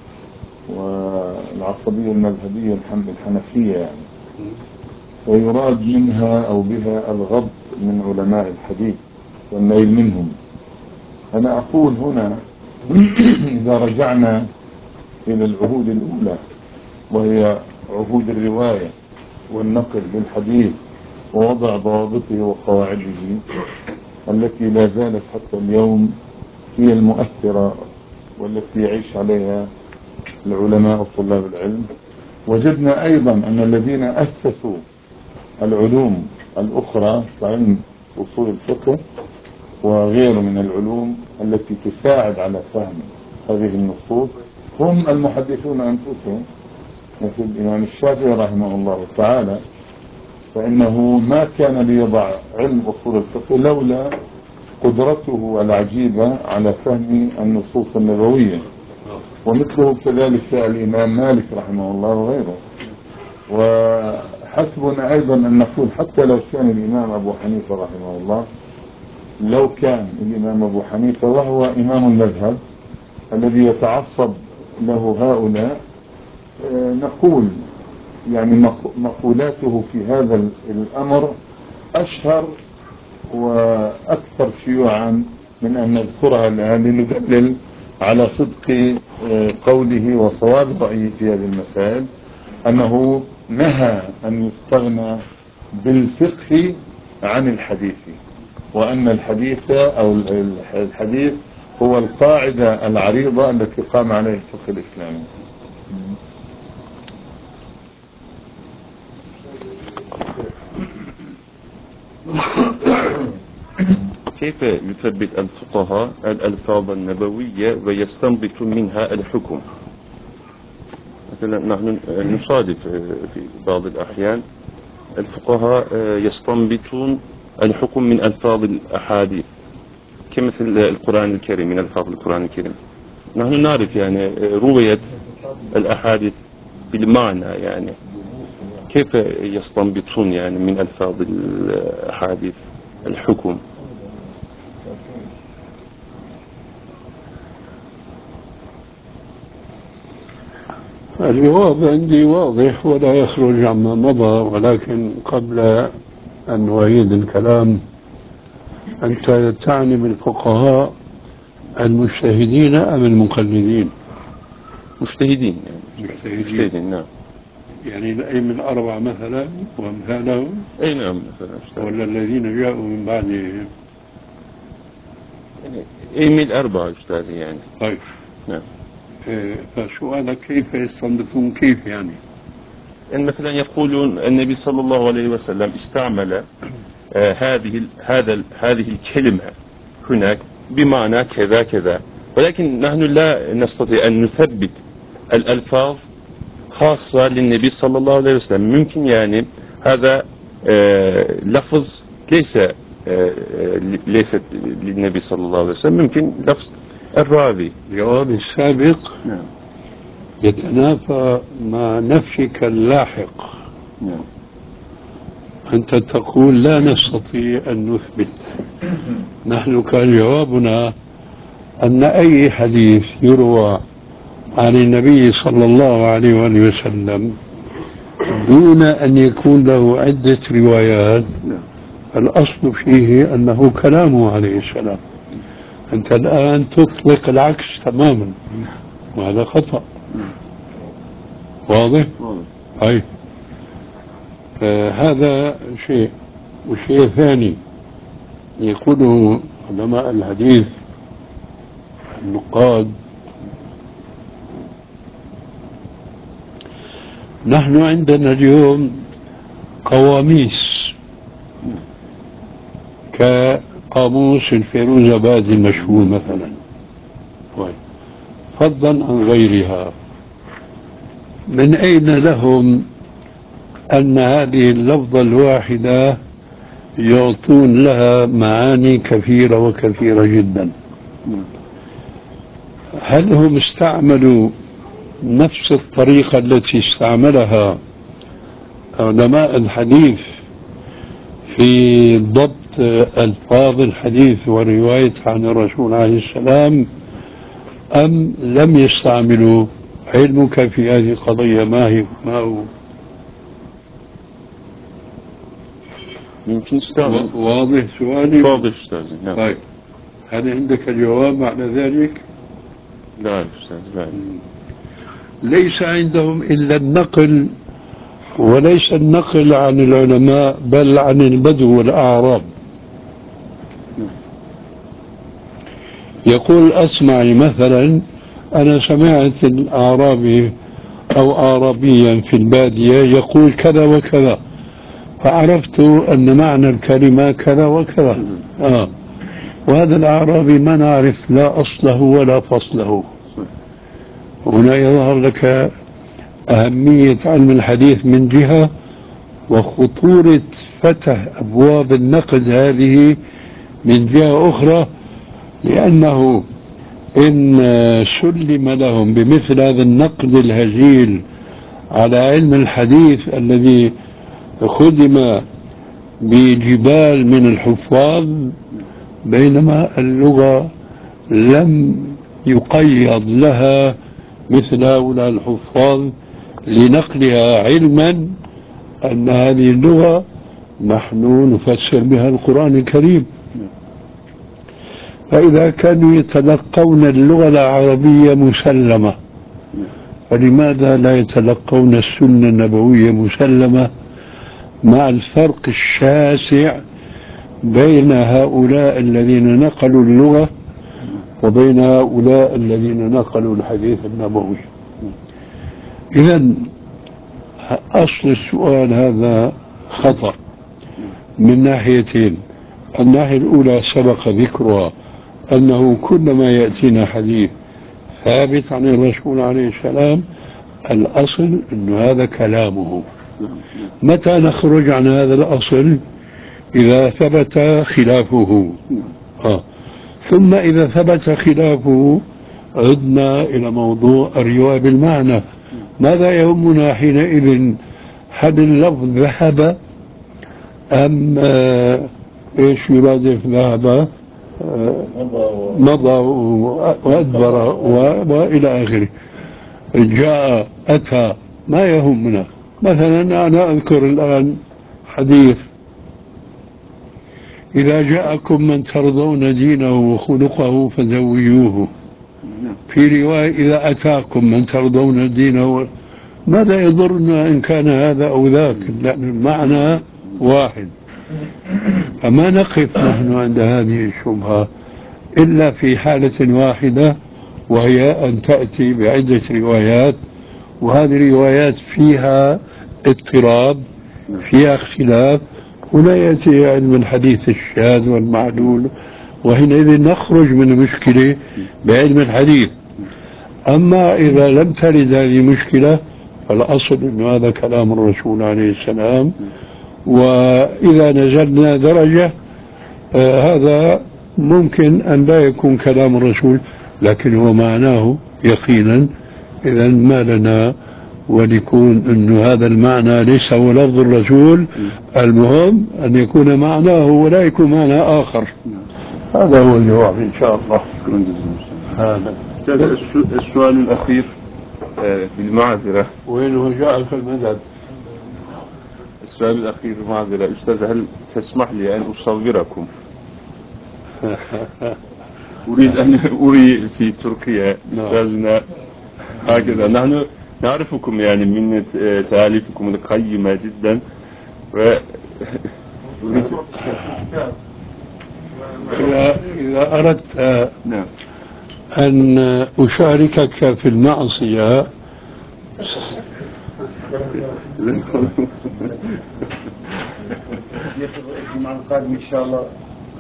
والعصبية المذهبية الحنفية يعني، ويراد منها أو بها الغض من علماء الحديث والنيل منهم. أنا أقول هنا إذا رجعنا إلى العهود الأولى وهي عهود الرواية والنقل بالحديث ووضع ضوابطه وقواعده التي لا زالت حتى اليوم هي المؤثرة والتي يعيش عليها العلماء وطلاب العلم، وجدنا أيضا أن الذين أسسوا العلوم الأخرى كعلم أصول الفقه وغيره من العلوم التي تساعد على فهم هذه النصوص هم المحدثون أنفسهم، مثل الإمام الشافعي رحمه الله تعالى، فإنه ما كان ليضع علم أصول الفقه لولا قدرته العجيبة على فهم النصوص النبوية. ومثله كذلك الإمام مالك رحمه الله وغيره. حسبنا أيضا أن نقول حتى لو كان الإمام أبو حنيفة رحمه الله، لو كان الإمام أبو حنيفة وهو إمام المذهب الذي يتعصب له هؤلاء، نقول يعني مقولاته في هذا الأمر أشهر وأكثر شيوعا من أن نذكرها الآن لندلل على صدق قوله وصواب رأيه في هذه المسائل، أنه نهى أن يستغنى بالفقه عن الحديث، وأن الحديث أو الحديث هو القاعدة العريضة التي قام عليه الفقه الإسلامي.
كيف يثبت الفقهاء الألفاظ النبوية ويستنبط منها الحكم؟ مثلا نحن نصادف في بعض الأحيان الفقهاء يستنبطون الحكم من ألفاظ الأحاديث، كمثل القرآن الكريم، من ألفاظ القرآن الكريم نحن نعرف يعني رويت الأحاديث بالمعنى، يعني كيف يستنبطون يعني من ألفاظ الأحاديث الحكم؟
الجواب عندي واضح ولا يخرج عما مضى، ولكن قبل أن نعيد الكلام، أنت تعني بالفقهاء المجتهدين أم المقلدين؟
مجتهدين يعني.
مجتهدين,
مجتهدين نعم.
يعني الأئمة الأربعة مثلا وأمثالهم؟
أي نعم مثلا.
ولا الذين جاءوا من بعدهم؟
يعني أئمة الأربعة أستاذ يعني.
طيب
نعم.
فسؤالك كيف يستنبطون؟ كيف يعني؟
يعني مثلا يقولون النبي صلى الله عليه وسلم استعمل آه هذه هذا هذه الكلمة هناك بمعنى كذا كذا، ولكن نحن لا نستطيع أن نثبت الألفاظ خاصة للنبي صلى الله عليه وسلم. ممكن يعني هذا آه لفظ ليس آه ليست للنبي صلى الله عليه وسلم، ممكن لفظ الراوي.
الجواب السابق
نعم
يتنافى مع نفيك اللاحق.
نعم.
أنت تقول لا نستطيع أن نثبت، نحن كان جوابنا أن أي حديث يروى عن النبي صلى الله عليه وآله وسلم دون أن يكون له عدة روايات الأصل فيه أنه كلامه عليه السلام. أنت الآن تطلق العكس تماما، وهذا خطأ. واضح؟ أي هذا شيء. وشيء ثاني يقوله علماء الحديث النقاد، نحن عندنا اليوم قواميس كقاموس الفيروزابادي المشهور مثلا، فضلا عن غيرها. من أين لهم أن هذه اللفظة الواحدة يعطون لها معاني كثيرة وكثيرة جدا؟ هل هم استعملوا نفس الطريقة التي استعملها علماء الحديث في ضبط ألفاظ الحديث والرواية عن الرسول عليه السلام، أم لم يستعملوا؟ علمك في هذه القضية ما هي ما هو؟
يمكن استعمل.
واضح سؤالي؟
واضح أستاذ. نعم.
طيب هل عندك الجواب على ذلك؟
لا أستاذ لا.
ليس عندهم إلا النقل، وليس النقل عن العلماء بل عن البدو والأعراب. يقول الأصمعي مثلا: أنا سمعت الأعرابي أو أعرابيا في البادية يقول كذا وكذا، فعرفت أن معنى الكلمة كذا وكذا. آه. وهذا الأعرابي ما نعرف لا أصله ولا فصله. هنا يظهر لك أهمية علم الحديث من جهة، وخطورة فتح أبواب النقد هذه من جهة أخرى، لأنه إن سلم لهم بمثل هذا النقد الهزيل على علم الحديث الذي خدم بجبال من الحفاظ، بينما اللغة لم يقيض لها مثل هؤلاء الحفاظ لنقلها، علما أن هذه اللغة نحن نفسر بها القرآن الكريم. فإذا كانوا يتلقون اللغة العربية مسلمة، فلماذا لا يتلقون السنة النبوية مسلمة، مع الفرق الشاسع بين هؤلاء الذين نقلوا اللغة وبين هؤلاء الذين نقلوا الحديث النبوي؟ إذا أصل السؤال هذا خطأ من ناحيتين. الناحية الأولى سبق ذكرها، أنه كلما يأتينا حديث ثابت عن الرسول عليه السلام الأصل أن هذا كلامه. متى نخرج عن هذا الأصل؟ إذا ثبت خلافه. آه. ثم إذا ثبت خلافه عدنا إلى موضوع الرواية بالمعنى. ماذا يهمنا حينئذ؟ هل اللفظ ذهب أم آه إيش يرادف ذهب؟ آه مضى وأدبر وإلى آخره. جاء أتى، ما يهمنا. مثلا أنا أذكر الآن حديث: إذا جاءكم من ترضون دينه وخلقه فزوجوه. في رواية: إذا أتاكم من ترضون دينه. ماذا يضرنا إن كان هذا أو ذاك؟ لأن المعنى واحد. فما نقف نحن عند هذه الشبهة إلا في حالة واحدة، وهي أن تأتي بعدة روايات، وهذه الروايات فيها اضطراب، فيها اختلاف. هنا يأتي علم الحديث الشاذ والمعلول، وحينئذ نخرج من المشكلة بعلم الحديث. أما إذا لم ترد هذه المشكلة فالأصل أن هذا كلام الرسول عليه السلام. وإذا نزلنا درجة آه هذا ممكن أن لا يكون كلام الرسول، لكن هو معناه يقينا. إذا ما لنا وليكون أن هذا المعنى ليس هو لفظ الرسول، المهم أن يكون معناه ولا يكون معنى آخر. هذا هو الجواب إن شاء الله. هذا
السؤال الأخير بالمعذرة.
وينه جاء في المدد؟
السؤال الأخير بالمعذرة أستاذ، هل تسمح لي أن أصوركم؟ أريد أن أري في تركيا أستاذنا هكذا. نحن نعرفكم يعني من تأليفكم القيمة جدا، و
إذا إذا أردت أن أشاركك في المعصية
القادم إن شاء الله.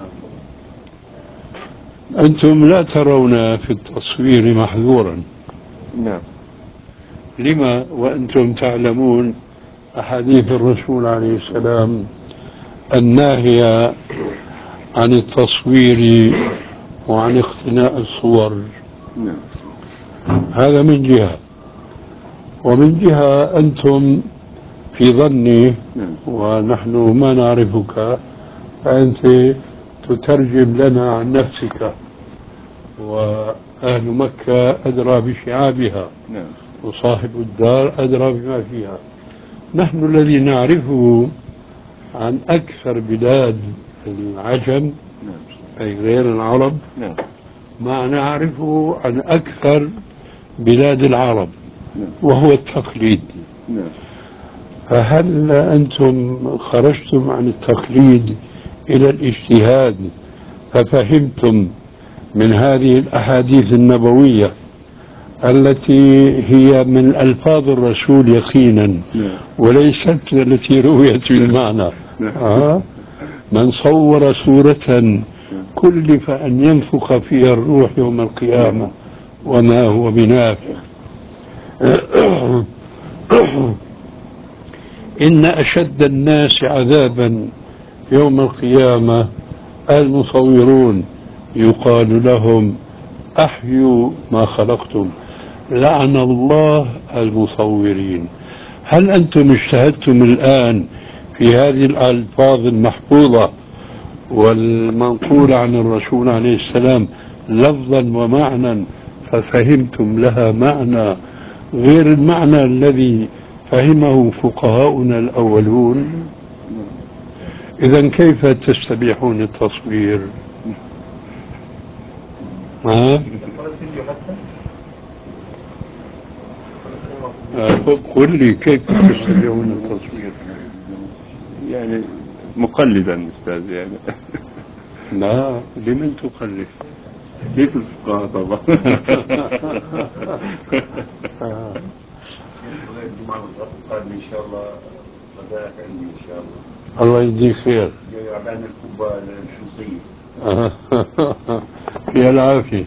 أنتم لا ترون في التصوير محذورا.
نعم.
لما وأنتم تعلمون أحاديث الرسول عليه السلام الناهية عن التصوير وعن اقتناء الصور؟
نعم.
هذا من جهة. ومن جهة أنتم في ظني ونحن ما نعرفك، فأنت تترجم لنا عن نفسك، وأهل مكة أدرى بشعابها، وصاحب الدار أدرى بما فيها. نحن الذي نعرفه عن أكثر بلاد العجم أي غير العرب ما نعرفه عن أكثر بلاد العرب، وهو التقليد. فهل أنتم خرجتم عن التقليد إلى الاجتهاد ففهمتم من هذه الأحاديث النبوية التي هي من ألفاظ الرسول يقينا وليست التي رويت بالمعنى؟ آه؟ من صور صورة كلف أن ينفخ فيها الروح يوم القيامة وما هو بنافخ. إن أشد الناس عذابا يوم القيامة المصورون، يقال لهم أحيوا ما خلقتم، لعن الله المصورين. هل أنتم اجتهدتم الآن في هذه الألفاظ المحفوظة والمنقولة عن الرسول عليه السلام لفظا ومعنى، ففهمتم لها معنى غير المعنى الذي فهمه فقهاؤنا الأولون، إذا كيف تستبيحون التصوير؟ ها؟ قل لي كيف تستبيحون التصوير؟
يعني مقلدا أستاذ يعني.
لا، لمن تقلد؟
كيف الفقهاء طبعا.
القادم ان شاء الله غداء عندي ان شاء الله.
الله يجزيك خير.
عبان الكوبا الشمسيه.
يا العافيه.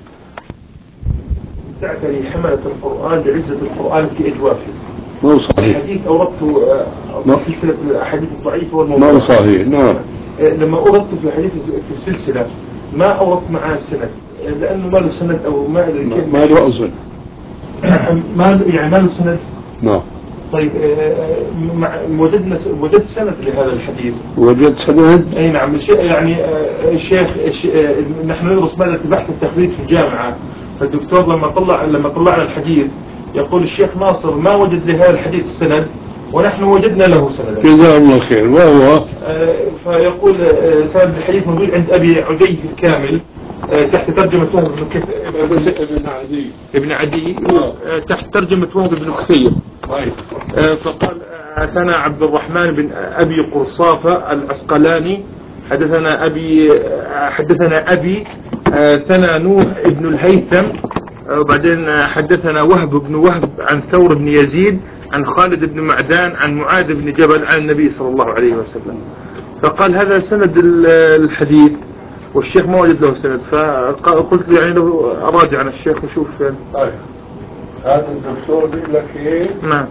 تعتني حملة القرآن بعزة القرآن في أجوافه.
مو صحيح.
الحديث أوردته في سلسلة الأحاديث الضعيفة والموضوع.
مو صحيح. نعم.
لما أوردت في الحديث في السلسلة ما أوردت معاه السند لأنه ما له سند أو ما أدري كيف.
ما له أصل.
ما يعني ما له سند.
نعم.
طيب وجدنا وجدت سند لهذا الحديث.
وجدت سند؟
اي نعم. يعني الشيخ نحن ندرس مادة البحث التخريج في الجامعة، فالدكتور لما طلع لما طلعنا الحديث يقول الشيخ ناصر ما وجد لهذا الحديث سند ونحن وجدنا له سند.
جزاه الله خير. وهو
فيقول سند الحديث موجود عند أبي عدي الكامل تحت ترجمة وهب بن كثير ابن عدي ابن عدي تحت ترجمة وهب بن كثير. فقال حدثنا عبد الرحمن بن أبي قرصافة العسقلاني حدثنا أبي حدثنا أبي ثنا نوح ابن الهيثم، وبعدين حدثنا وهب بن وهب عن ثور بن يزيد عن خالد بن معدان عن معاذ بن جبل عن النبي صلى الله عليه وسلم. فقال هذا سند الحديث والشيخ ما وجد له سند، فقلت يعني له أراجع عن الشيخ وشوف.
طيب هذا الدكتور بيقول لك ايه؟
نعم.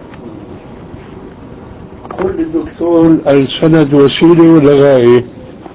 كل الدكتور السند وسيلة ولا غاية؟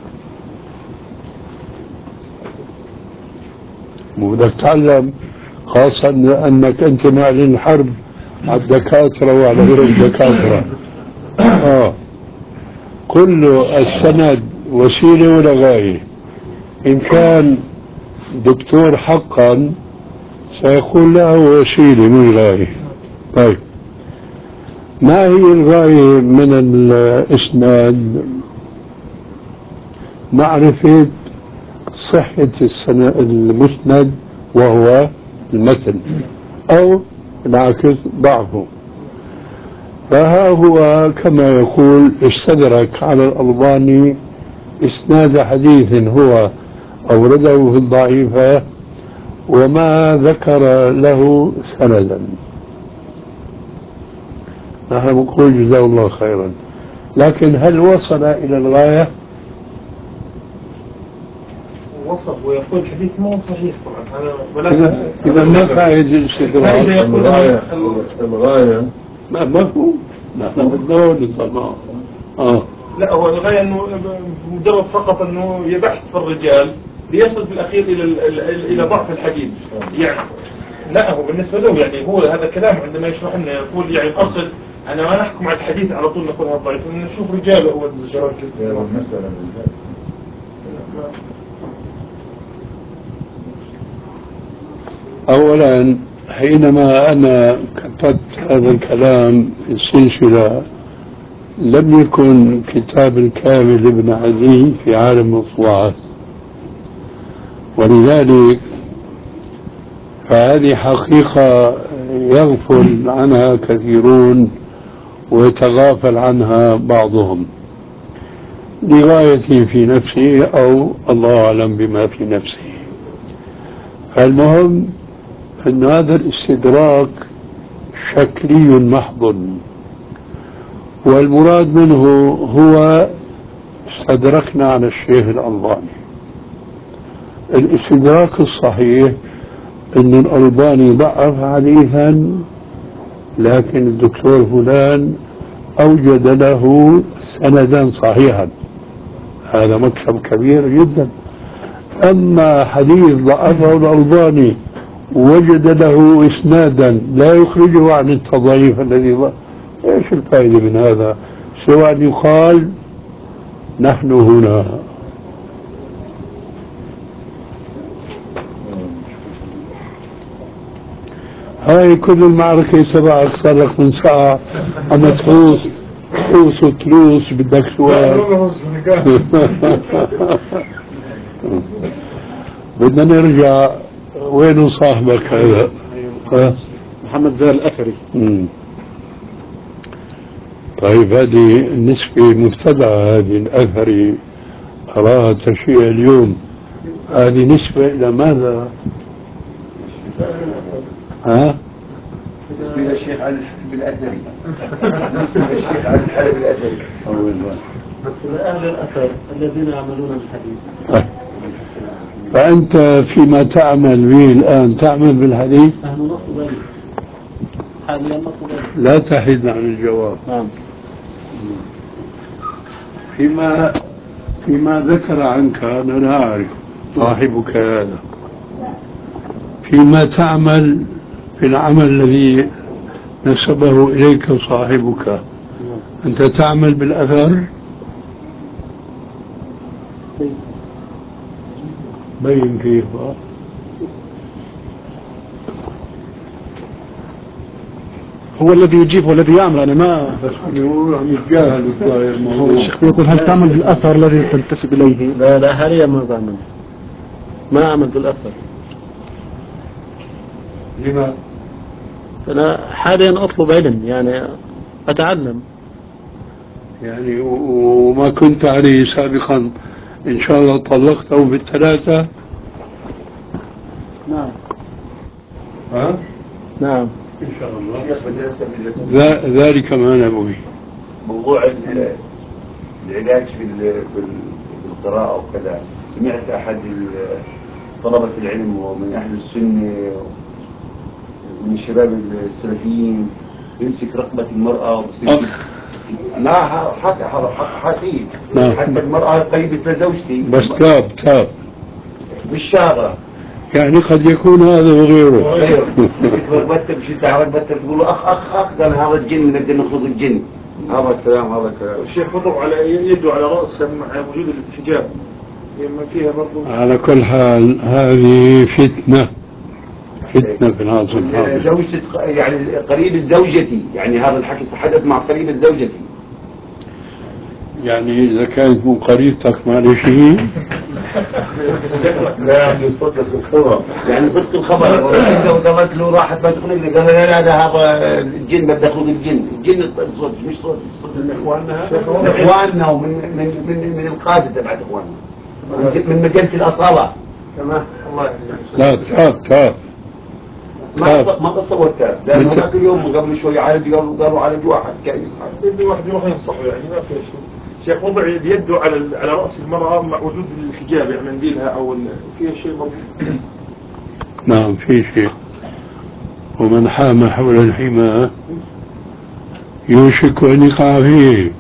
مو بدك تتعلم، خاصة أنك أنت معلن الحرب على الدكاترة وعلى غير الدكاترة. آه كل السند وسيلة ولا غاية؟ إن كان دكتور حقا سيقول له وسيلة مو غاية. طيب ما هي الغاية من الإسناد؟ معرفة صحة المسند وهو المتن أو العكس ضعفه. فها هو كما يقول استدرك على الألباني إسناد حديث هو أورده في الضعيفة وما ذكر له سندا. نحن نقول جزاه الله خيرا، لكن هل وصل إلى الغاية؟
وصل ويقول الحديث مو صحيح طبعا. ولكن
إذا ما فائدة الاستدراك.
الغاية الغاية
ما مفهوم. نحن بدنا نسمع. اه
لا هو الغاية انه مجرد فقط انه يبحث في الرجال ليصل في الاخير الى الى ضعف الحديث. يعني لا هو بالنسبة له يعني هو هذا كلام عندما يشرح لنا يقول يعني اصل انا ما نحكم على الحديث على طول نقول هذا ضعيف، نشوف رجاله هو الجرار
مثلا.
أولا حينما أنا كتبت هذا الكلام في السلسلة لم يكن كتاب الكامل لابن عدي في عالم الطباعات، ولذلك فهذه حقيقة يغفل عنها كثيرون ويتغافل عنها بعضهم لغاية في نفسه أو الله أعلم بما في نفسه. المهم أن هذا الاستدراك شكلي محض، والمراد منه هو استدركنا على الشيخ الألباني. الاستدراك الصحيح أن الألباني ضعف حديثا لكن الدكتور فلان أوجد له سندا صحيحا، هذا مكسب كبير جدا. أما حديث ضعفه الألباني وجد له إسنادا لا يخرجه عن التضعيف الذي ضعف، ايش الفائدة من هذا؟ سوى أن يقال نحن هنا. هاي كل المعركة تبعك صار لك من ساعة عم تحوس تحوس وتروس بدك سؤال. بدنا نرجع. وين صاحبك هذا؟
أيوة. محمد زاهر الأثري.
مم. طيب هذه النسبة مبتدعة، هذه الأثري أراها تشيع اليوم. هذه نسبة إلى ماذا؟ ها؟
نسبة إلى الشيخ علي الحلب الأثري. نسبة إلى الشيخ علي الحلب الأثري.
إلى أهل الأثر الذين يعملون بالحديث.
فأنت فيما تعمل به الآن تعمل بالحديث؟
نحن نطلب ذلك حاليا، نطلب ذلك.
لا تحيد عن الجواب.
نعم.
فيما فيما ذكر عنك أنا لا أعرف صاحبك هذا، فيما تعمل في العمل الذي نسبه إليك صاحبك، أنت تعمل بالأثر؟ بين كيف؟
هو الذي يجيب، هو الذي يعمل. أنا ما
بس يقول عم يتجاهل الموضوع.
الشيخ يقول هل تعمل بالأثر الذي تنتسب إليه؟ لا لا، حاليا ما بعمل، ما أعمل بالأثر.
لما؟
أنا حاليا أطلب علم، يعني أتعلم.
يعني وما كنت عليه سابقا إن شاء الله طلقته بالثلاثة؟
نعم.
ها؟
نعم
إن شاء الله. ذلك ما نبغي.
موضوع العلاج بالقراءة وكذا، سمعت أحد طلبة العلم ومن أهل السنة من الشباب السلفيين يمسك رقبة المرأة ويصير لا حتى حقيقي حتى المرأة قريبة لزوجتي
بس تاب تاب
بالشارع.
يعني قد يكون هذا وغيره.
غيره يمسك رقبته بشد على رقبته تقول له أخ أخ أخ قال هذا الجن نقدر نخرج الجن. هذا الكلام هذا الكلام.
الشيخ وضع على يده على رأسه مع وجود الحجاب، لما فيها برضه.
على كل حال هذه فتنة، فتنة في العصر الحاضر.
زوجتي يعني قريبة زوجتي، يعني هذا الحكي حدث مع قريبة زوجتي.
يعني إذا كانت من قريبتك ما لي شيء.
لا يعني صدق الخبر، يعني صدق الخبر. قالت له راحت ما تخرج لي، قال لا لا لا هذا الجن بدي اخرج الجن، الجن صدق مش صدق من اخواننا، من اخواننا ومن من من من القاده تبعت اخواننا من مجلة الاصالة. تمام الله
لا تاب تاب
ما قص ما قصوا التاب، لانه ذاك اليوم قبل شوي عالج قالوا قالوا عالج واحد كويس،
اللي واحد يروح ينصحه يعني ما في شيء. شيخ وضع يده على على راس المراه مع وجود الحجاب، يعني منديلها او فيها شيء مربوط.
نعم في شيء. ومن حام حول الحمى يوشك ان يقع فيه.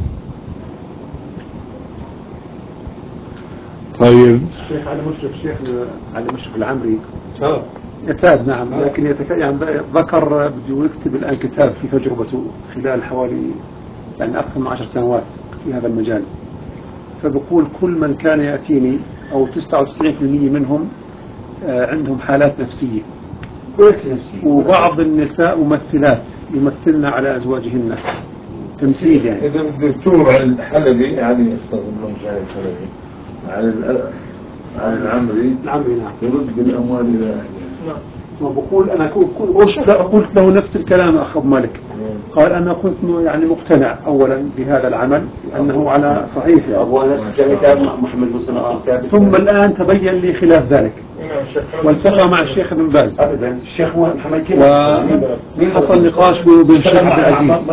طيب
الشيخ علي مشرف، الشيخ علي مشرف العمري يتاب نعم، لكن يتك... يعني ذكر بده يكتب الآن كتاب في تجربته خلال حوالي يعني أكثر من عشر سنوات في هذا المجال. فبقول كل من كان يأتيني أو تسعة وتسعين بالمئة منهم عندهم حالات نفسية، وبعض النساء ممثلات يمثلن على أزواجهن تمثيل. يعني
إذا الدكتور الحلبي يعني أستاذ المشاهد الحلبي على على العمري
العمري نعم
يرد الأموال إلى أهلها.
نعم. وبقول أنا قلت له نفس الكلام أخ أبو مالك. قال أنا كنت يعني مقتنع أولا بهذا العمل أنه على صحيح يعني.
أبو ناس كتاب محمد بن سلمان.
ثم الآن تبين لي خلاف ذلك، والتقى مع الشيخ ابن باز
أبدا الشيخ محمد
وحصل نقاش بينه وبين الشيخ عبد العزيز،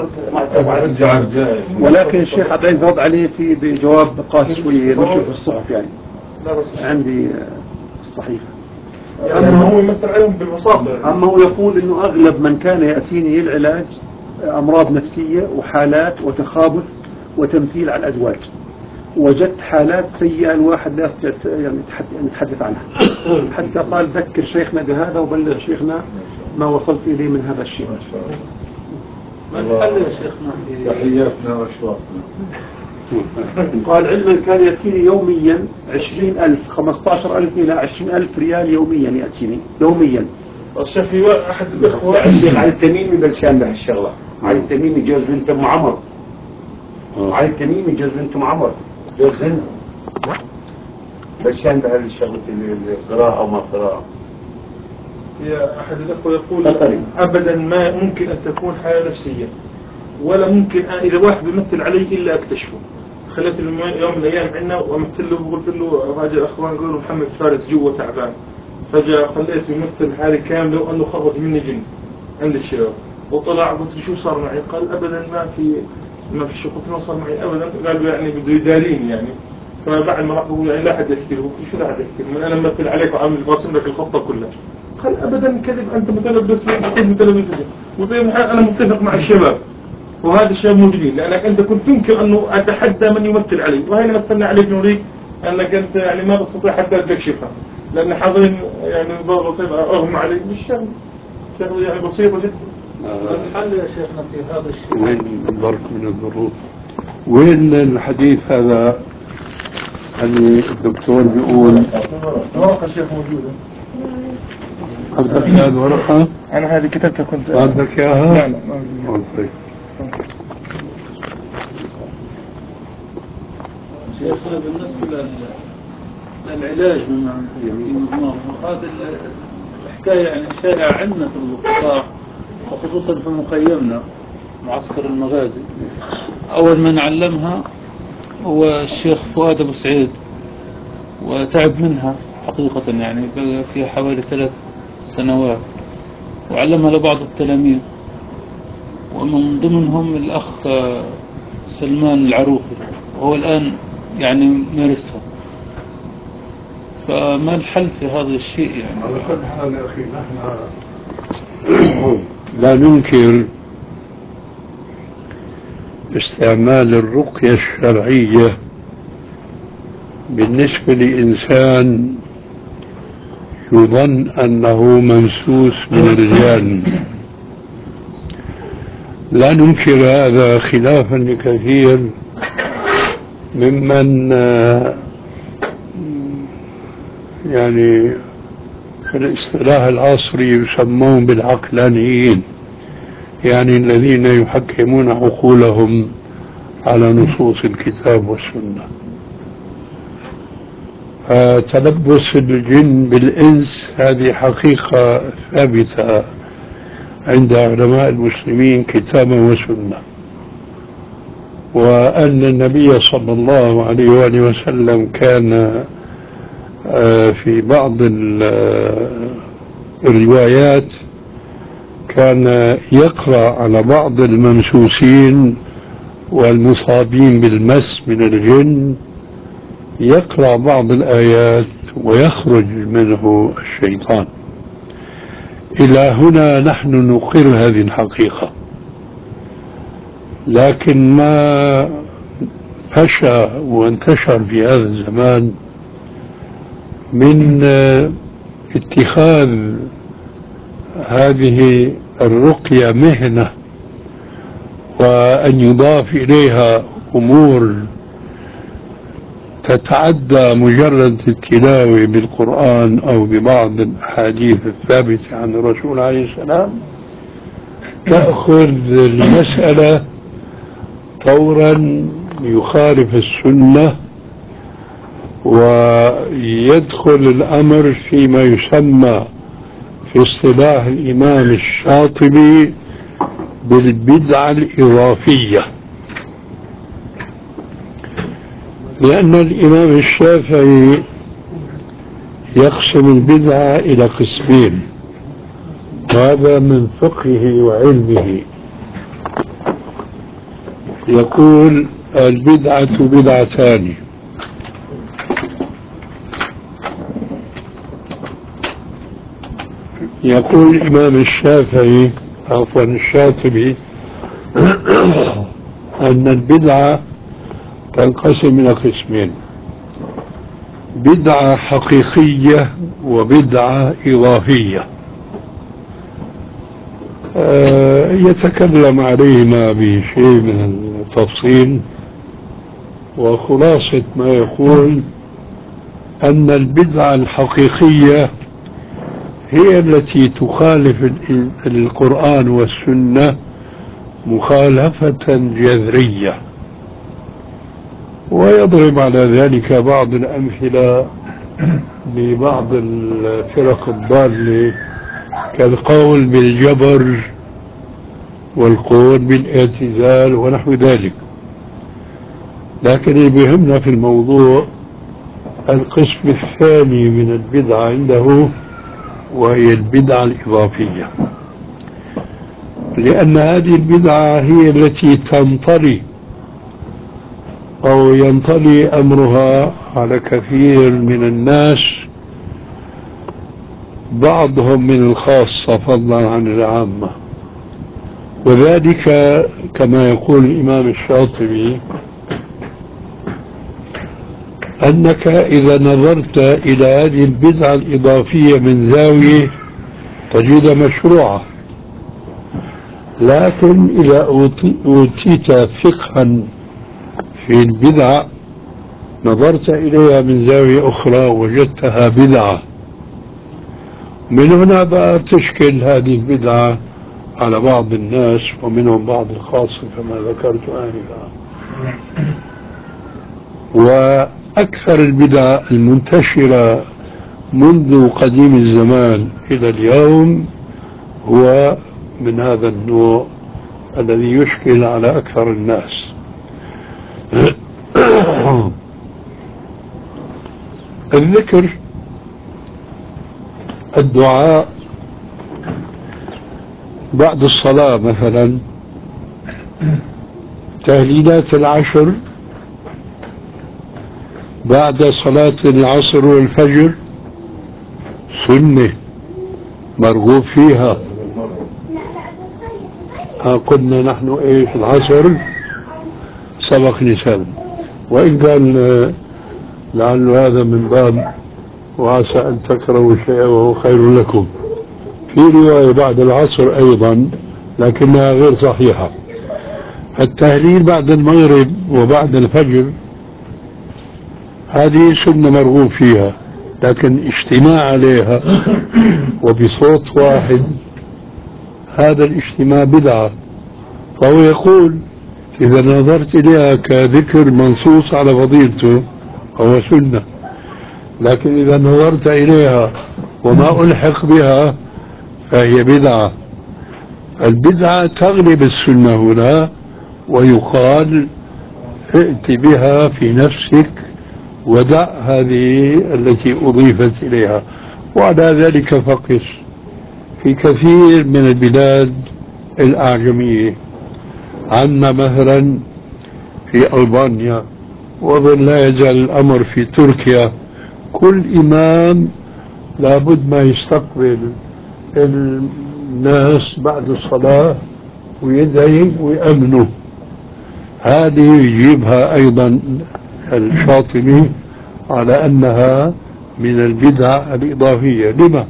ولكن الشيخ عبد العزيز رد عليه في بجواب قاسي شوية نشر في الصحف يعني عندي الصحيفة.
أما هو يمثل عليهم بالمصادر.
أما هو يقول إنه أغلب من كان يأتيني للعلاج أمراض نفسية وحالات وتخابث وتمثيل على الأزواج، وجدت حالات سيئة الواحد لا يستطيع يعني يتحدث عنها. حتى قال ذكر شيخنا بهذا وبلغ شيخنا ما وصلت إليه من هذا الشيء. ما الحل يا شيخنا في
تحياتنا واشواقنا.
قال علما كان يأتيني يوميا عشرين ألف خمسة عشر ألف إلى عشرين ألف ريال يوميا يأتيني يوميا.
الشيخ في أحد الإخوة
الشيخ علي التميمي بلشان له الشغلة. علي التميمي جوز بنت أم عمر. علي التميمي جوز بنت أم عمر. جوز بنت. بلشان له الشغلة القراءة أو ما قراءة.
يا أحد الأخوة يقول
قطري.
أبدا ما ممكن أن تكون حالة نفسية ولا ممكن إذا واحد بيمثل علي إلا أكتشفه. خليت يوم من الأيام عندنا وأمثل له وقلت له راجع أخوان قالوا محمد فارس جوا تعبان، فجأة خليته يمثل حالي كاملة وأنه خرج مني جن عند الشباب وطلع قلت شو صار معي؟ قال أبدا ما في ما في شيء. قلت له صار معي أبدا. قالوا يعني بده يداريني يعني. فبعد ما راح بقول يعني لا حد يحكي له. شو لا حد يحكي له؟ أنا ممثل عليك وعامل باصم لك الخطة كلها. قال أبدا كذب، أنت متلبس بك متلبس بك. وطيب أنا متفق مع الشباب وهذا الشيء موجودين لأنك أنت كنت تنكر أنه أتحدى من يمثل علي، وهي مثلنا عليك نوريك أنك أنت يعني ما تستطيع حتى تكشفها لأن حاضرين يعني بعض بسيطة أغمى علي مش شغل شغل يعني بسيطة جدا.
الحل يا شيخنا في هذا الشيء
وين ظرف من الظروف؟ وين الحديث هذا اللي الدكتور بيقول؟
ورقة الشيخ موجودة.
عندك هذه الورقة؟
أنا هذه كتبتها كنت
عندك إياها؟
لا لا ما
طيب.
شيخنا بالنسبة للعلاج بما هذا الحكاية يعني شائعة عندنا في القطاع وخصوصا في مخيمنا معسكر المغازي. أول من علمها هو الشيخ فؤاد أبو سعيد وتعب منها حقيقة يعني بقى فيها حوالي ثلاث سنوات وعلمها لبعض التلاميذ ومن ضمنهم الأخ سلمان العروقي وهو الآن يعني مارسها. فما الحل في هذا الشيء يعني؟
على كل حال يا أخي نحن لا ننكر استعمال الرقية الشرعية بالنسبة لإنسان يظن أنه ممسوس من الجان. لا ننكر هذا خلافا لكثير ممن يعني في الاصطلاح العصري يسمون بالعقلانيين، يعني الذين يحكمون عقولهم على نصوص الكتاب والسنة. فتلبس الجن بالإنس هذه حقيقة ثابتة عند علماء المسلمين كتابا وسنة، وأن النبي صلى الله عليه وآله وسلم كان في بعض الروايات كان يقرأ على بعض الممسوسين والمصابين بالمس من الجن، يقرأ بعض الآيات ويخرج منه الشيطان. إلى هنا نحن نقر هذه الحقيقة، لكن ما فشى وانتشر في هذا الزمان من اتخاذ هذه الرقية مهنة وأن يضاف إليها أمور تتعدى مجرد التلاوة بالقرآن أو ببعض الأحاديث الثابتة عن الرسول عليه السلام، تأخذ المسألة طورا يخالف السنة ويدخل الأمر فيما يسمى في اصطلاح الإمام الشاطبي بالبدعة الإضافية. لأن الإمام الشافعي يقسم البدعة إلى قسمين، وهذا من فقهه وعلمه. يقول البدعة بدعتان: يقول الإمام الشافعي عفوا الشاطبي أن البدعة تنقسم إلى قسمين: بدعة حقيقية وبدعة إضافية. آه يتكلم عليهما بشيء من التفصيل، وخلاصة ما يقول أن البدعة الحقيقية هي التي تخالف القرآن والسنة مخالفة جذرية. ويضرب على ذلك بعض الأمثلة لبعض الفرق الضالة كالقول بالجبر والقول بالاعتزال ونحو ذلك. لكن اللي بيهمنا في الموضوع القسم الثاني من البدعة عنده، وهي البدعة الإضافية، لأن هذه البدعة هي التي تنطلي أو ينطلي أمرها على كثير من الناس، بعضهم من الخاصة فضلا عن العامة. وذلك كما يقول الإمام الشاطبي أنك إذا نظرت إلى هذه البدعة الإضافية من زاوية تجد مشروعة، لكن إذا أوتيت فقها في البدعة نظرت إليها من زاوية أخرى وجدتها بدعة. من هنا بقى تشكل هذه البدعة على بعض الناس، ومنهم بعض الخاصة كما ذكرت آنفا. وأكثر البدع المنتشرة منذ قديم الزمان إلى اليوم هو من هذا النوع الذي يشكل على أكثر الناس. الذكر، الدعاء بعد الصلاة مثلا، تهليلات العشر بعد صلاة العصر والفجر سنة مرغوب فيها. ها قلنا نحن ايش العصر سبق لسان، وإن كان لعل هذا من باب وعسى أن تكرهوا شيئا وهو خير لكم، في رواية بعد العصر أيضا لكنها غير صحيحة. التهليل بعد المغرب وبعد الفجر هذه سنة مرغوب فيها، لكن اجتماع عليها وبصوت واحد هذا الاجتماع بدعة. فهو يقول إذا نظرت إليها كذكر منصوص على فضيلته فهو سنة، لكن إذا نظرت إليها وما ألحق بها فهي بدعة. البدعة تغلب السنة هنا، ويقال ائت بها في نفسك ودع هذه التي أضيفت إليها. وعلى ذلك فقس في كثير من البلاد الأعجمية، عندنا مثلا في ألبانيا، وأظن لا يزال الأمر في تركيا، كل إمام لابد ما يستقبل الناس بعد الصلاة ويدعي ويأمنوا. هذه يجيبها أيضا الشاطبي على أنها من البدع الإضافية. لما؟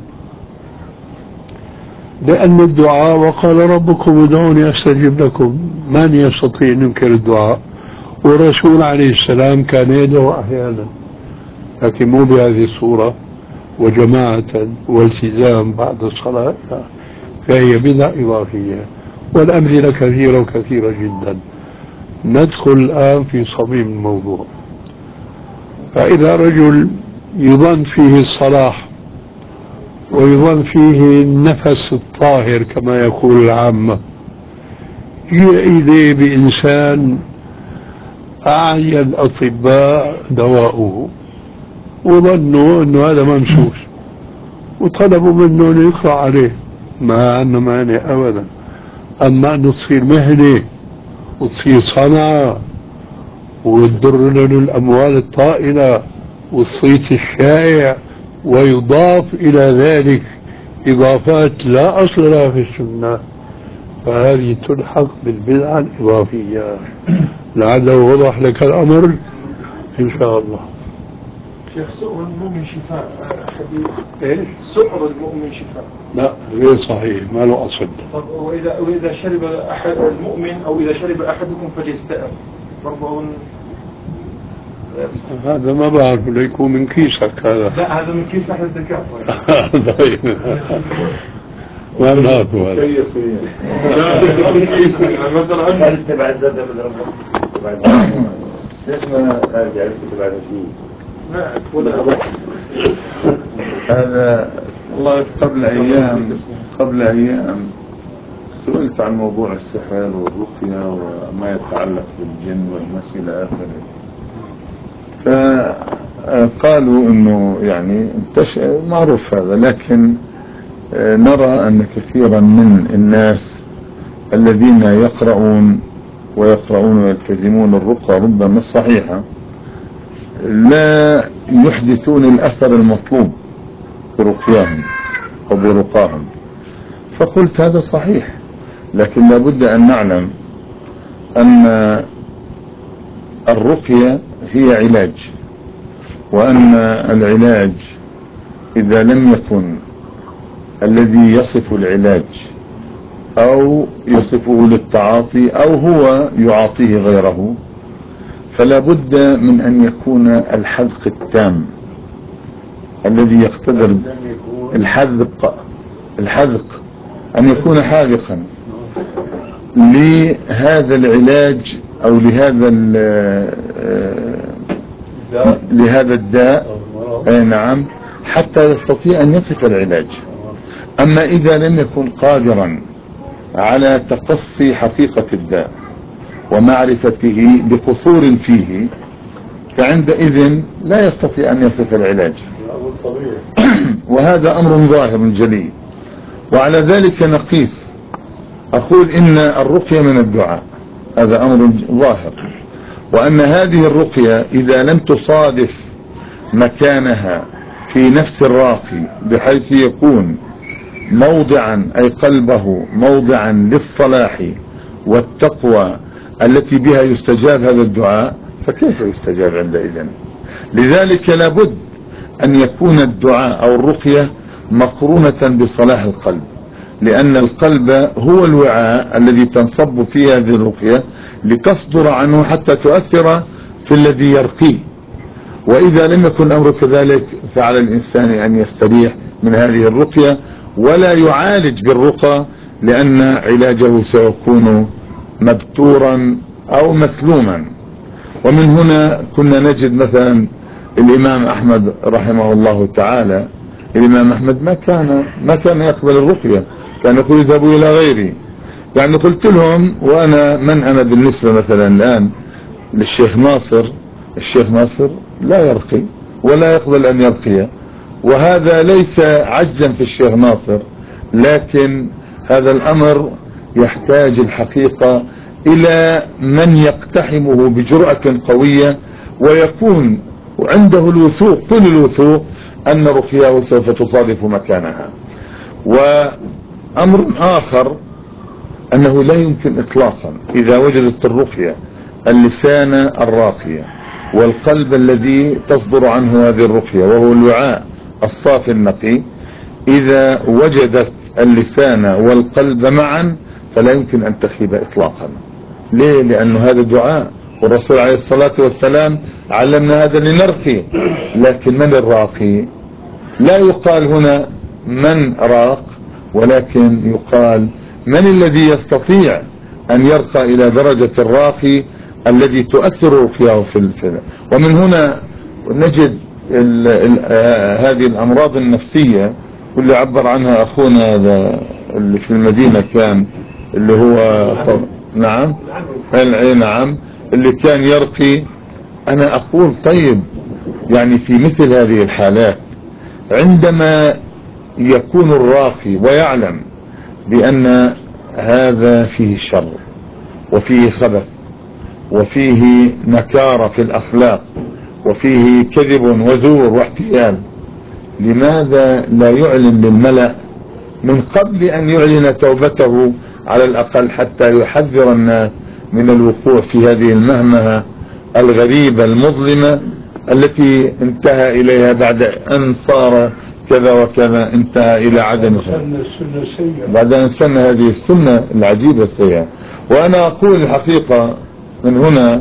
لأن الدعاء وقال ربكم ادعوني أستجب لكم، من يستطيع أن ينكر الدعاء؟ والرسول عليه السلام كان يدعو أحيانا، لكن مو بهذه الصورة وجماعة والتزام بعد الصلاة، فهي بدع إضافية. والأمثلة كثيرة وكثيرة جدا. ندخل الآن في صميم الموضوع. فإذا رجل يظن فيه الصلاح ويظن فيه النفس الطاهر كما يقول العامة، جاء إليه بإنسان أعيا الأطباء دواؤه وظنوا أنه هذا ممسوس، وطلبوا منه أن يقرأ عليه، ما عنه مانع أبدا. أما أنه تصير مهنة وتصير صنعة وتدر له الأموال الطائلة والصيت الشائع، ويضاف إلى ذلك إضافات لا أصل لها في السنة، فهذه تلحق بالبدعة الإضافية. لعله وضح لك الأمر إن شاء الله.
شيخ سؤر المؤمن شفاء حديث
ايش؟
سؤر المؤمن شفاء.
لا غير صحيح، ما له اصل.
طب واذا واذا شرب احد المؤمن او اذا شرب احدكم فليستأر برضه
هذا ما بعرف ليكون من كيسك هذا.
لا هذا من كيس احد الدكاتره.
طيب ما نعرف هذا.
لا من كيس مثلا
انت بعد ذلك من ربك شيخنا هذه عرفت بعد شيء.
لا ولا
هذا والله قبل أيام قبل أيام سئلت عن موضوع السحر والرقية وما يتعلق بالجن والمس إلى آخره، فقالوا إنه يعني انتشر معروف هذا، لكن نرى أن كثيرا من الناس الذين يقرؤون ويقرؤون ويلتزمون الرقى ربما الصحيحة لا يحدثون الأثر المطلوب برقياهم أو برقاهم. فقلت هذا صحيح، لكن لابد أن نعلم أن الرقية هي علاج، وأن العلاج إذا لم يكن الذي يصف العلاج أو يصفه للتعاطي أو هو يعاطيه غيره، فلا بد من أن يكون الحذق التام الذي يقتدر الحذق الحذق أن يكون حاذقا لهذا العلاج أو لهذا لهذا الداء. أي نعم، حتى يستطيع أن يصف العلاج. أما إذا لم يكن قادرا على تقصي حقيقة الداء ومعرفته بقصور فيه، فعندئذ لا يستطيع أن يصف العلاج، وهذا أمر ظاهر جلي. وعلى ذلك نقيس أقول إن الرقية من الدعاء، هذا أمر ظاهر، وأن هذه الرقية إذا لم تصادف مكانها في نفس الراقي بحيث يكون موضعا أي قلبه موضعا للصلاح والتقوى التي بها يستجاب هذا الدعاء، فكيف يستجاب عندئذ؟ لذلك لابد أن يكون الدعاء أو الرقية مقرونة بصلاح القلب، لأن القلب هو الوعاء الذي تنصب فيه هذه الرقية لتصدر عنه حتى تؤثر في الذي يرقيه. وإذا لم يكن الأمر كذلك فعلى الإنسان أن يستريح من هذه الرقية ولا يعالج بالرقى، لأن علاجه سيكون مبتورا أو مثلوما. ومن هنا كنا نجد مثلا الإمام أحمد رحمه الله تعالى، الإمام أحمد ما كان ما كان يقبل الرقية، كان يقول اذهبوا إلى غيري. يعني قلت لهم وأنا من أنا بالنسبة مثلا الآن للشيخ ناصر، الشيخ ناصر لا يرقي ولا يقبل أن يرقي، وهذا ليس عجزا في الشيخ ناصر، لكن هذا الأمر يحتاج الحقيقة إلى من يقتحمه بجرأة قوية ويكون عنده الوثوق كل الوثوق أن رقياه سوف تصادف مكانها. وأمر آخر أنه لا يمكن إطلاقا إذا وجدت الرقية اللسان الراقية والقلب الذي تصدر عنه هذه الرقية وهو الوعاء الصافي النقي، إذا وجدت اللسان والقلب معا فلا يمكن أن تخيب إطلاقا. ليه؟ لأنه هذا دعاء، والرسول عليه الصلاة والسلام علمنا هذا لنرقي. لكن من الراقي؟ لا يقال هنا من راق، ولكن يقال من الذي يستطيع أن يرقى إلى درجة الراقي الذي تؤثر رقياه في الفعل. ومن هنا نجد ال ال آه هذه الأمراض النفسية واللي عبر عنها أخونا هذا اللي في المدينة كان اللي هو طب نعم نعم اللي كان يرقي. أنا أقول طيب، يعني في مثل هذه الحالات عندما يكون الراقي ويعلم بأن هذا فيه شر وفيه خبث وفيه نكارة في الأخلاق وفيه كذب وزور واحتيال، لماذا لا يعلن للملأ من قبل أن يعلن توبته على الأقل حتى يحذر الناس من الوقوع في هذه المهمهة الغريبة المظلمة التي انتهى إليها بعد أن صار كذا وكذا، انتهى إلى عدم
السنة السيئة
بعد أن سن هذه السنة العجيبة السيئة. وأنا أقول الحقيقة من هنا،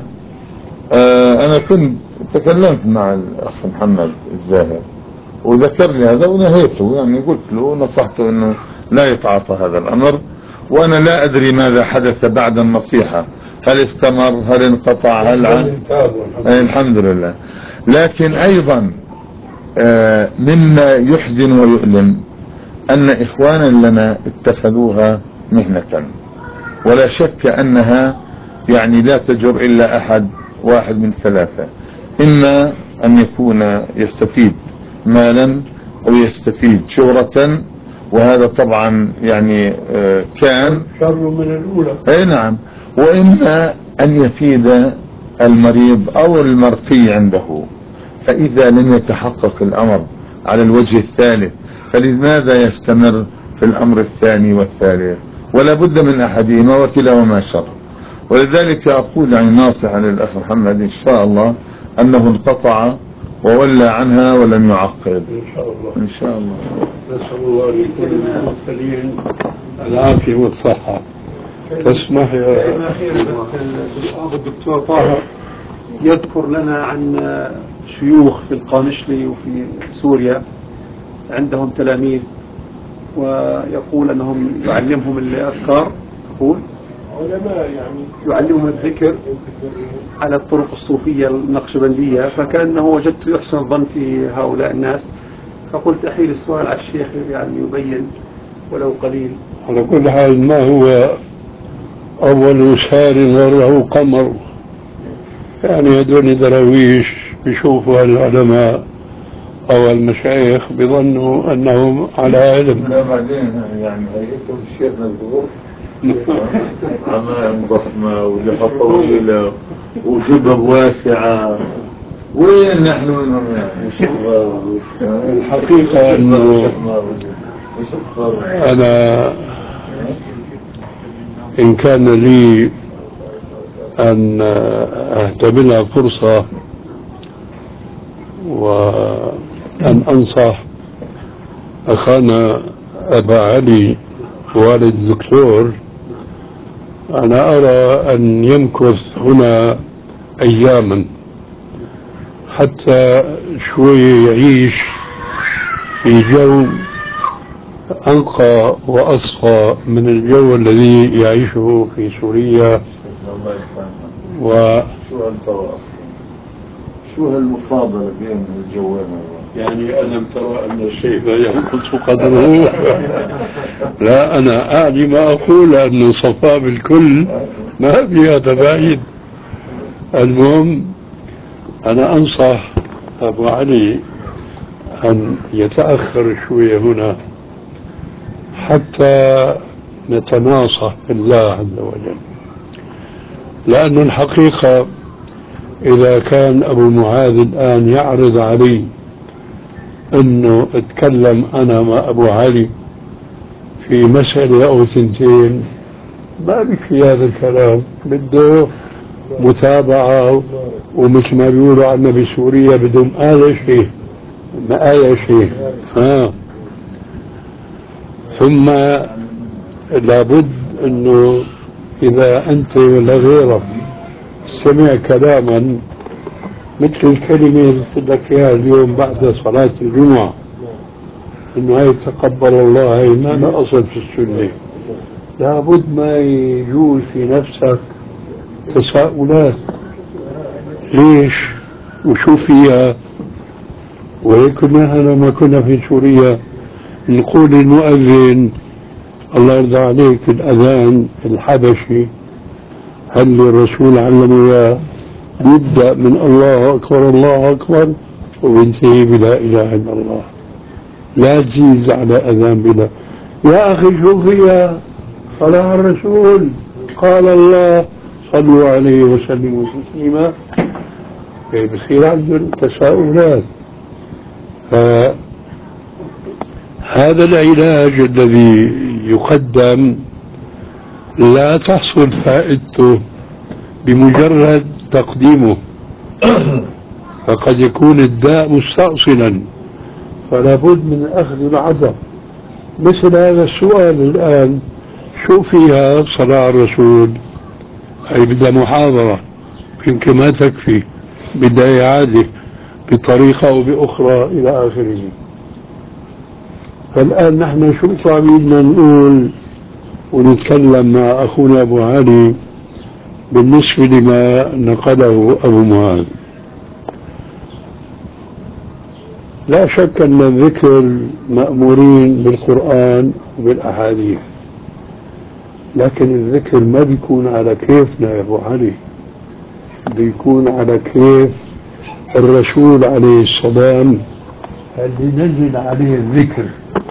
آه أنا كنت تكلمت مع الأخ محمد الزاهر وذكر لي هذا ونهيته، يعني قلت له نصحته أنه لا يتعاطى هذا الأمر، وأنا لا أدري ماذا حدث بعد النصيحة، هل استمر هل انقطع هل عن الحمد لله. لكن أيضا آه مما يحزن ويؤلم أن إخوانا لنا اتخذوها مهنة، ولا شك أنها يعني لا تجر إلا أحد واحد من ثلاثة، إما أن يكون يستفيد مالا أو يستفيد شهرة، وهذا طبعا يعني آه كان
شر من الأولى.
أي نعم، وإما أن يفيد المريض أو المرقي عنده، فإذا لم يتحقق الأمر على الوجه الثالث فلماذا يستمر في الأمر الثاني والثالث؟ ولا بد من أحدهما وكلاهما شر. ولذلك أقول يعني ناصحا للأخ محمد إن شاء الله أنه انقطع وولى عنها ولم يعقب
إن شاء الله.
إن شاء الله.
نسأل الله لكل المرسلين العافية والصحة. تسمح يا
الدكتور طاهر يذكر لنا عن شيوخ في القامشلي وفي سوريا عندهم تلاميذ، ويقول أنهم يعلمهم الأذكار، يقول
علماء يعني
يعلمهم الذكر على الطرق الصوفية النقشبندية، فكأنه وجدت يحسن الظن في هؤلاء الناس، فقلت أحيل السؤال على الشيخ يعني يبين ولو قليل.
على كل حال ما هو أول سار وله قمر، يعني هذول دراويش بيشوفوا العلماء أو المشايخ بظنوا أنهم على علم.
لا بعدين يعني هيئته الشيخ الظهور عمائم ضخمة ولحى طويلة وجبهة واسعة، وين نحن منهم يعني؟
الحقيقة أنه أنا إن كان لي أن أهتملها فرصة وأن أنصح أخانا أبا علي والد الدكتور، أنا أرى أن يمكث هنا أياما حتى شوي يعيش في جو أنقى وأصفى من الجو الذي يعيشه في سوريا. و
شو هالتواصل؟ شو هالمفاضلة بين الجوين؟
يعني ألم ترى أن الشيء لا ينقص قدره؟ لا، أنا أعني ما أقول أنه صفاء بالكل ما في هذا بعيد. المهم أنا أنصح أبو علي أن يتأخر شوية هنا حتى نتناصح بالله عز وجل، لأن الحقيقة إذا كان أبو معاذ الآن يعرض علي أنه أتكلم أنا مع أبو علي في مسألة أو تنتين، ما بكفي هذا الكلام، بده متابعة، ومثل ما بيقولوا عنا بسوريا بدهم آية شيء ما آية شيء ها. ثم لابد أنه إذا أنت ولا غيرك سمع كلاما مثل الكلمة اللي قلت لك اياها اليوم بعد صلاة الجمعة، انه هي تقبل الله، هي ما لا اصل في السنة، لابد ما يجول في نفسك تساؤلات، ليش وشو فيها. وهيك نحن لما كنا في سوريا نقول للمؤذن الله يرضى عليك الأذان الحبشي هل الرسول علم اياه يبدأ من الله أكبر الله أكبر وينتهي بلا إله إلا الله، لا تزيد على أذان بلا. يا أخي شو فيها؟ صلاة الرسول قال الله صلوا عليه وسلموا تسليما، بصير عندهم تساؤلات. فهذا العلاج الذي يقدم لا تحصل فائدته بمجرد تقديمه، فقد يكون الداء مستأصلا، فلا بد من أخذ العذر. مثل هذا السؤال الآن، شو فيها صلاة الرسول؟ أي بدها محاضرة، يمكن ما تكفي، بدها إعادة بطريقة أو بأخرى إلى آخره. فالآن نحن شو طالبنا نقول ونتكلم مع أخونا أبو علي بالنسبة لما نقله أبو معاذ. لا شك أن الذكر مأمورين بالقرآن وبالأحاديث، لكن الذكر ما بيكون على كيفنا يا أبو علي، بيكون على كيف الرسول عليه السلام الذي نزل عليه الذكر،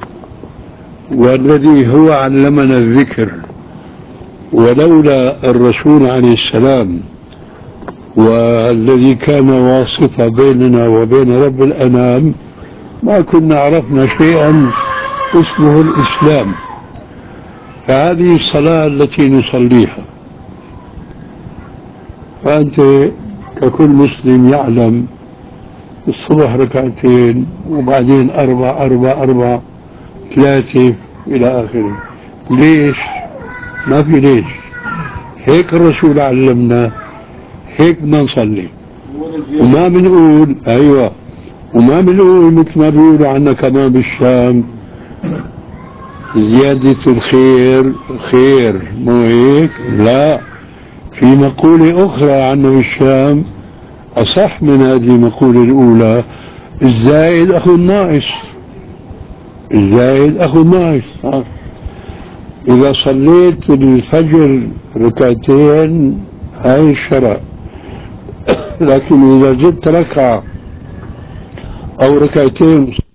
والذي هو علمنا الذكر. ولولا الرسول عليه السلام والذي كان واسطة بيننا وبين رب الأنام ما كنا عرفنا شيئا اسمه الإسلام. فهذه الصلاة التي نصليها، فأنت ككل مسلم يعلم الصبح ركعتين وبعدين أربع أربع أربع ثلاثة إلى آخره. ليش؟ ما في ليش، هيك الرسول علمنا، هيك بدنا نصلي. وما بنقول أيوة، وما بنقول مثل ما بيقولوا عنا كمان بالشام زيادة الخير خير، مو هيك؟ لا، في مقولة أخرى عنا بالشام أصح من هذه المقولة الأولى: الزائد أخو الناقص، الزائد أخو الناقص. إذا صليت الفجر ركعتين هاي الشرع، لكن إذا زدت ركعة أو ركعتين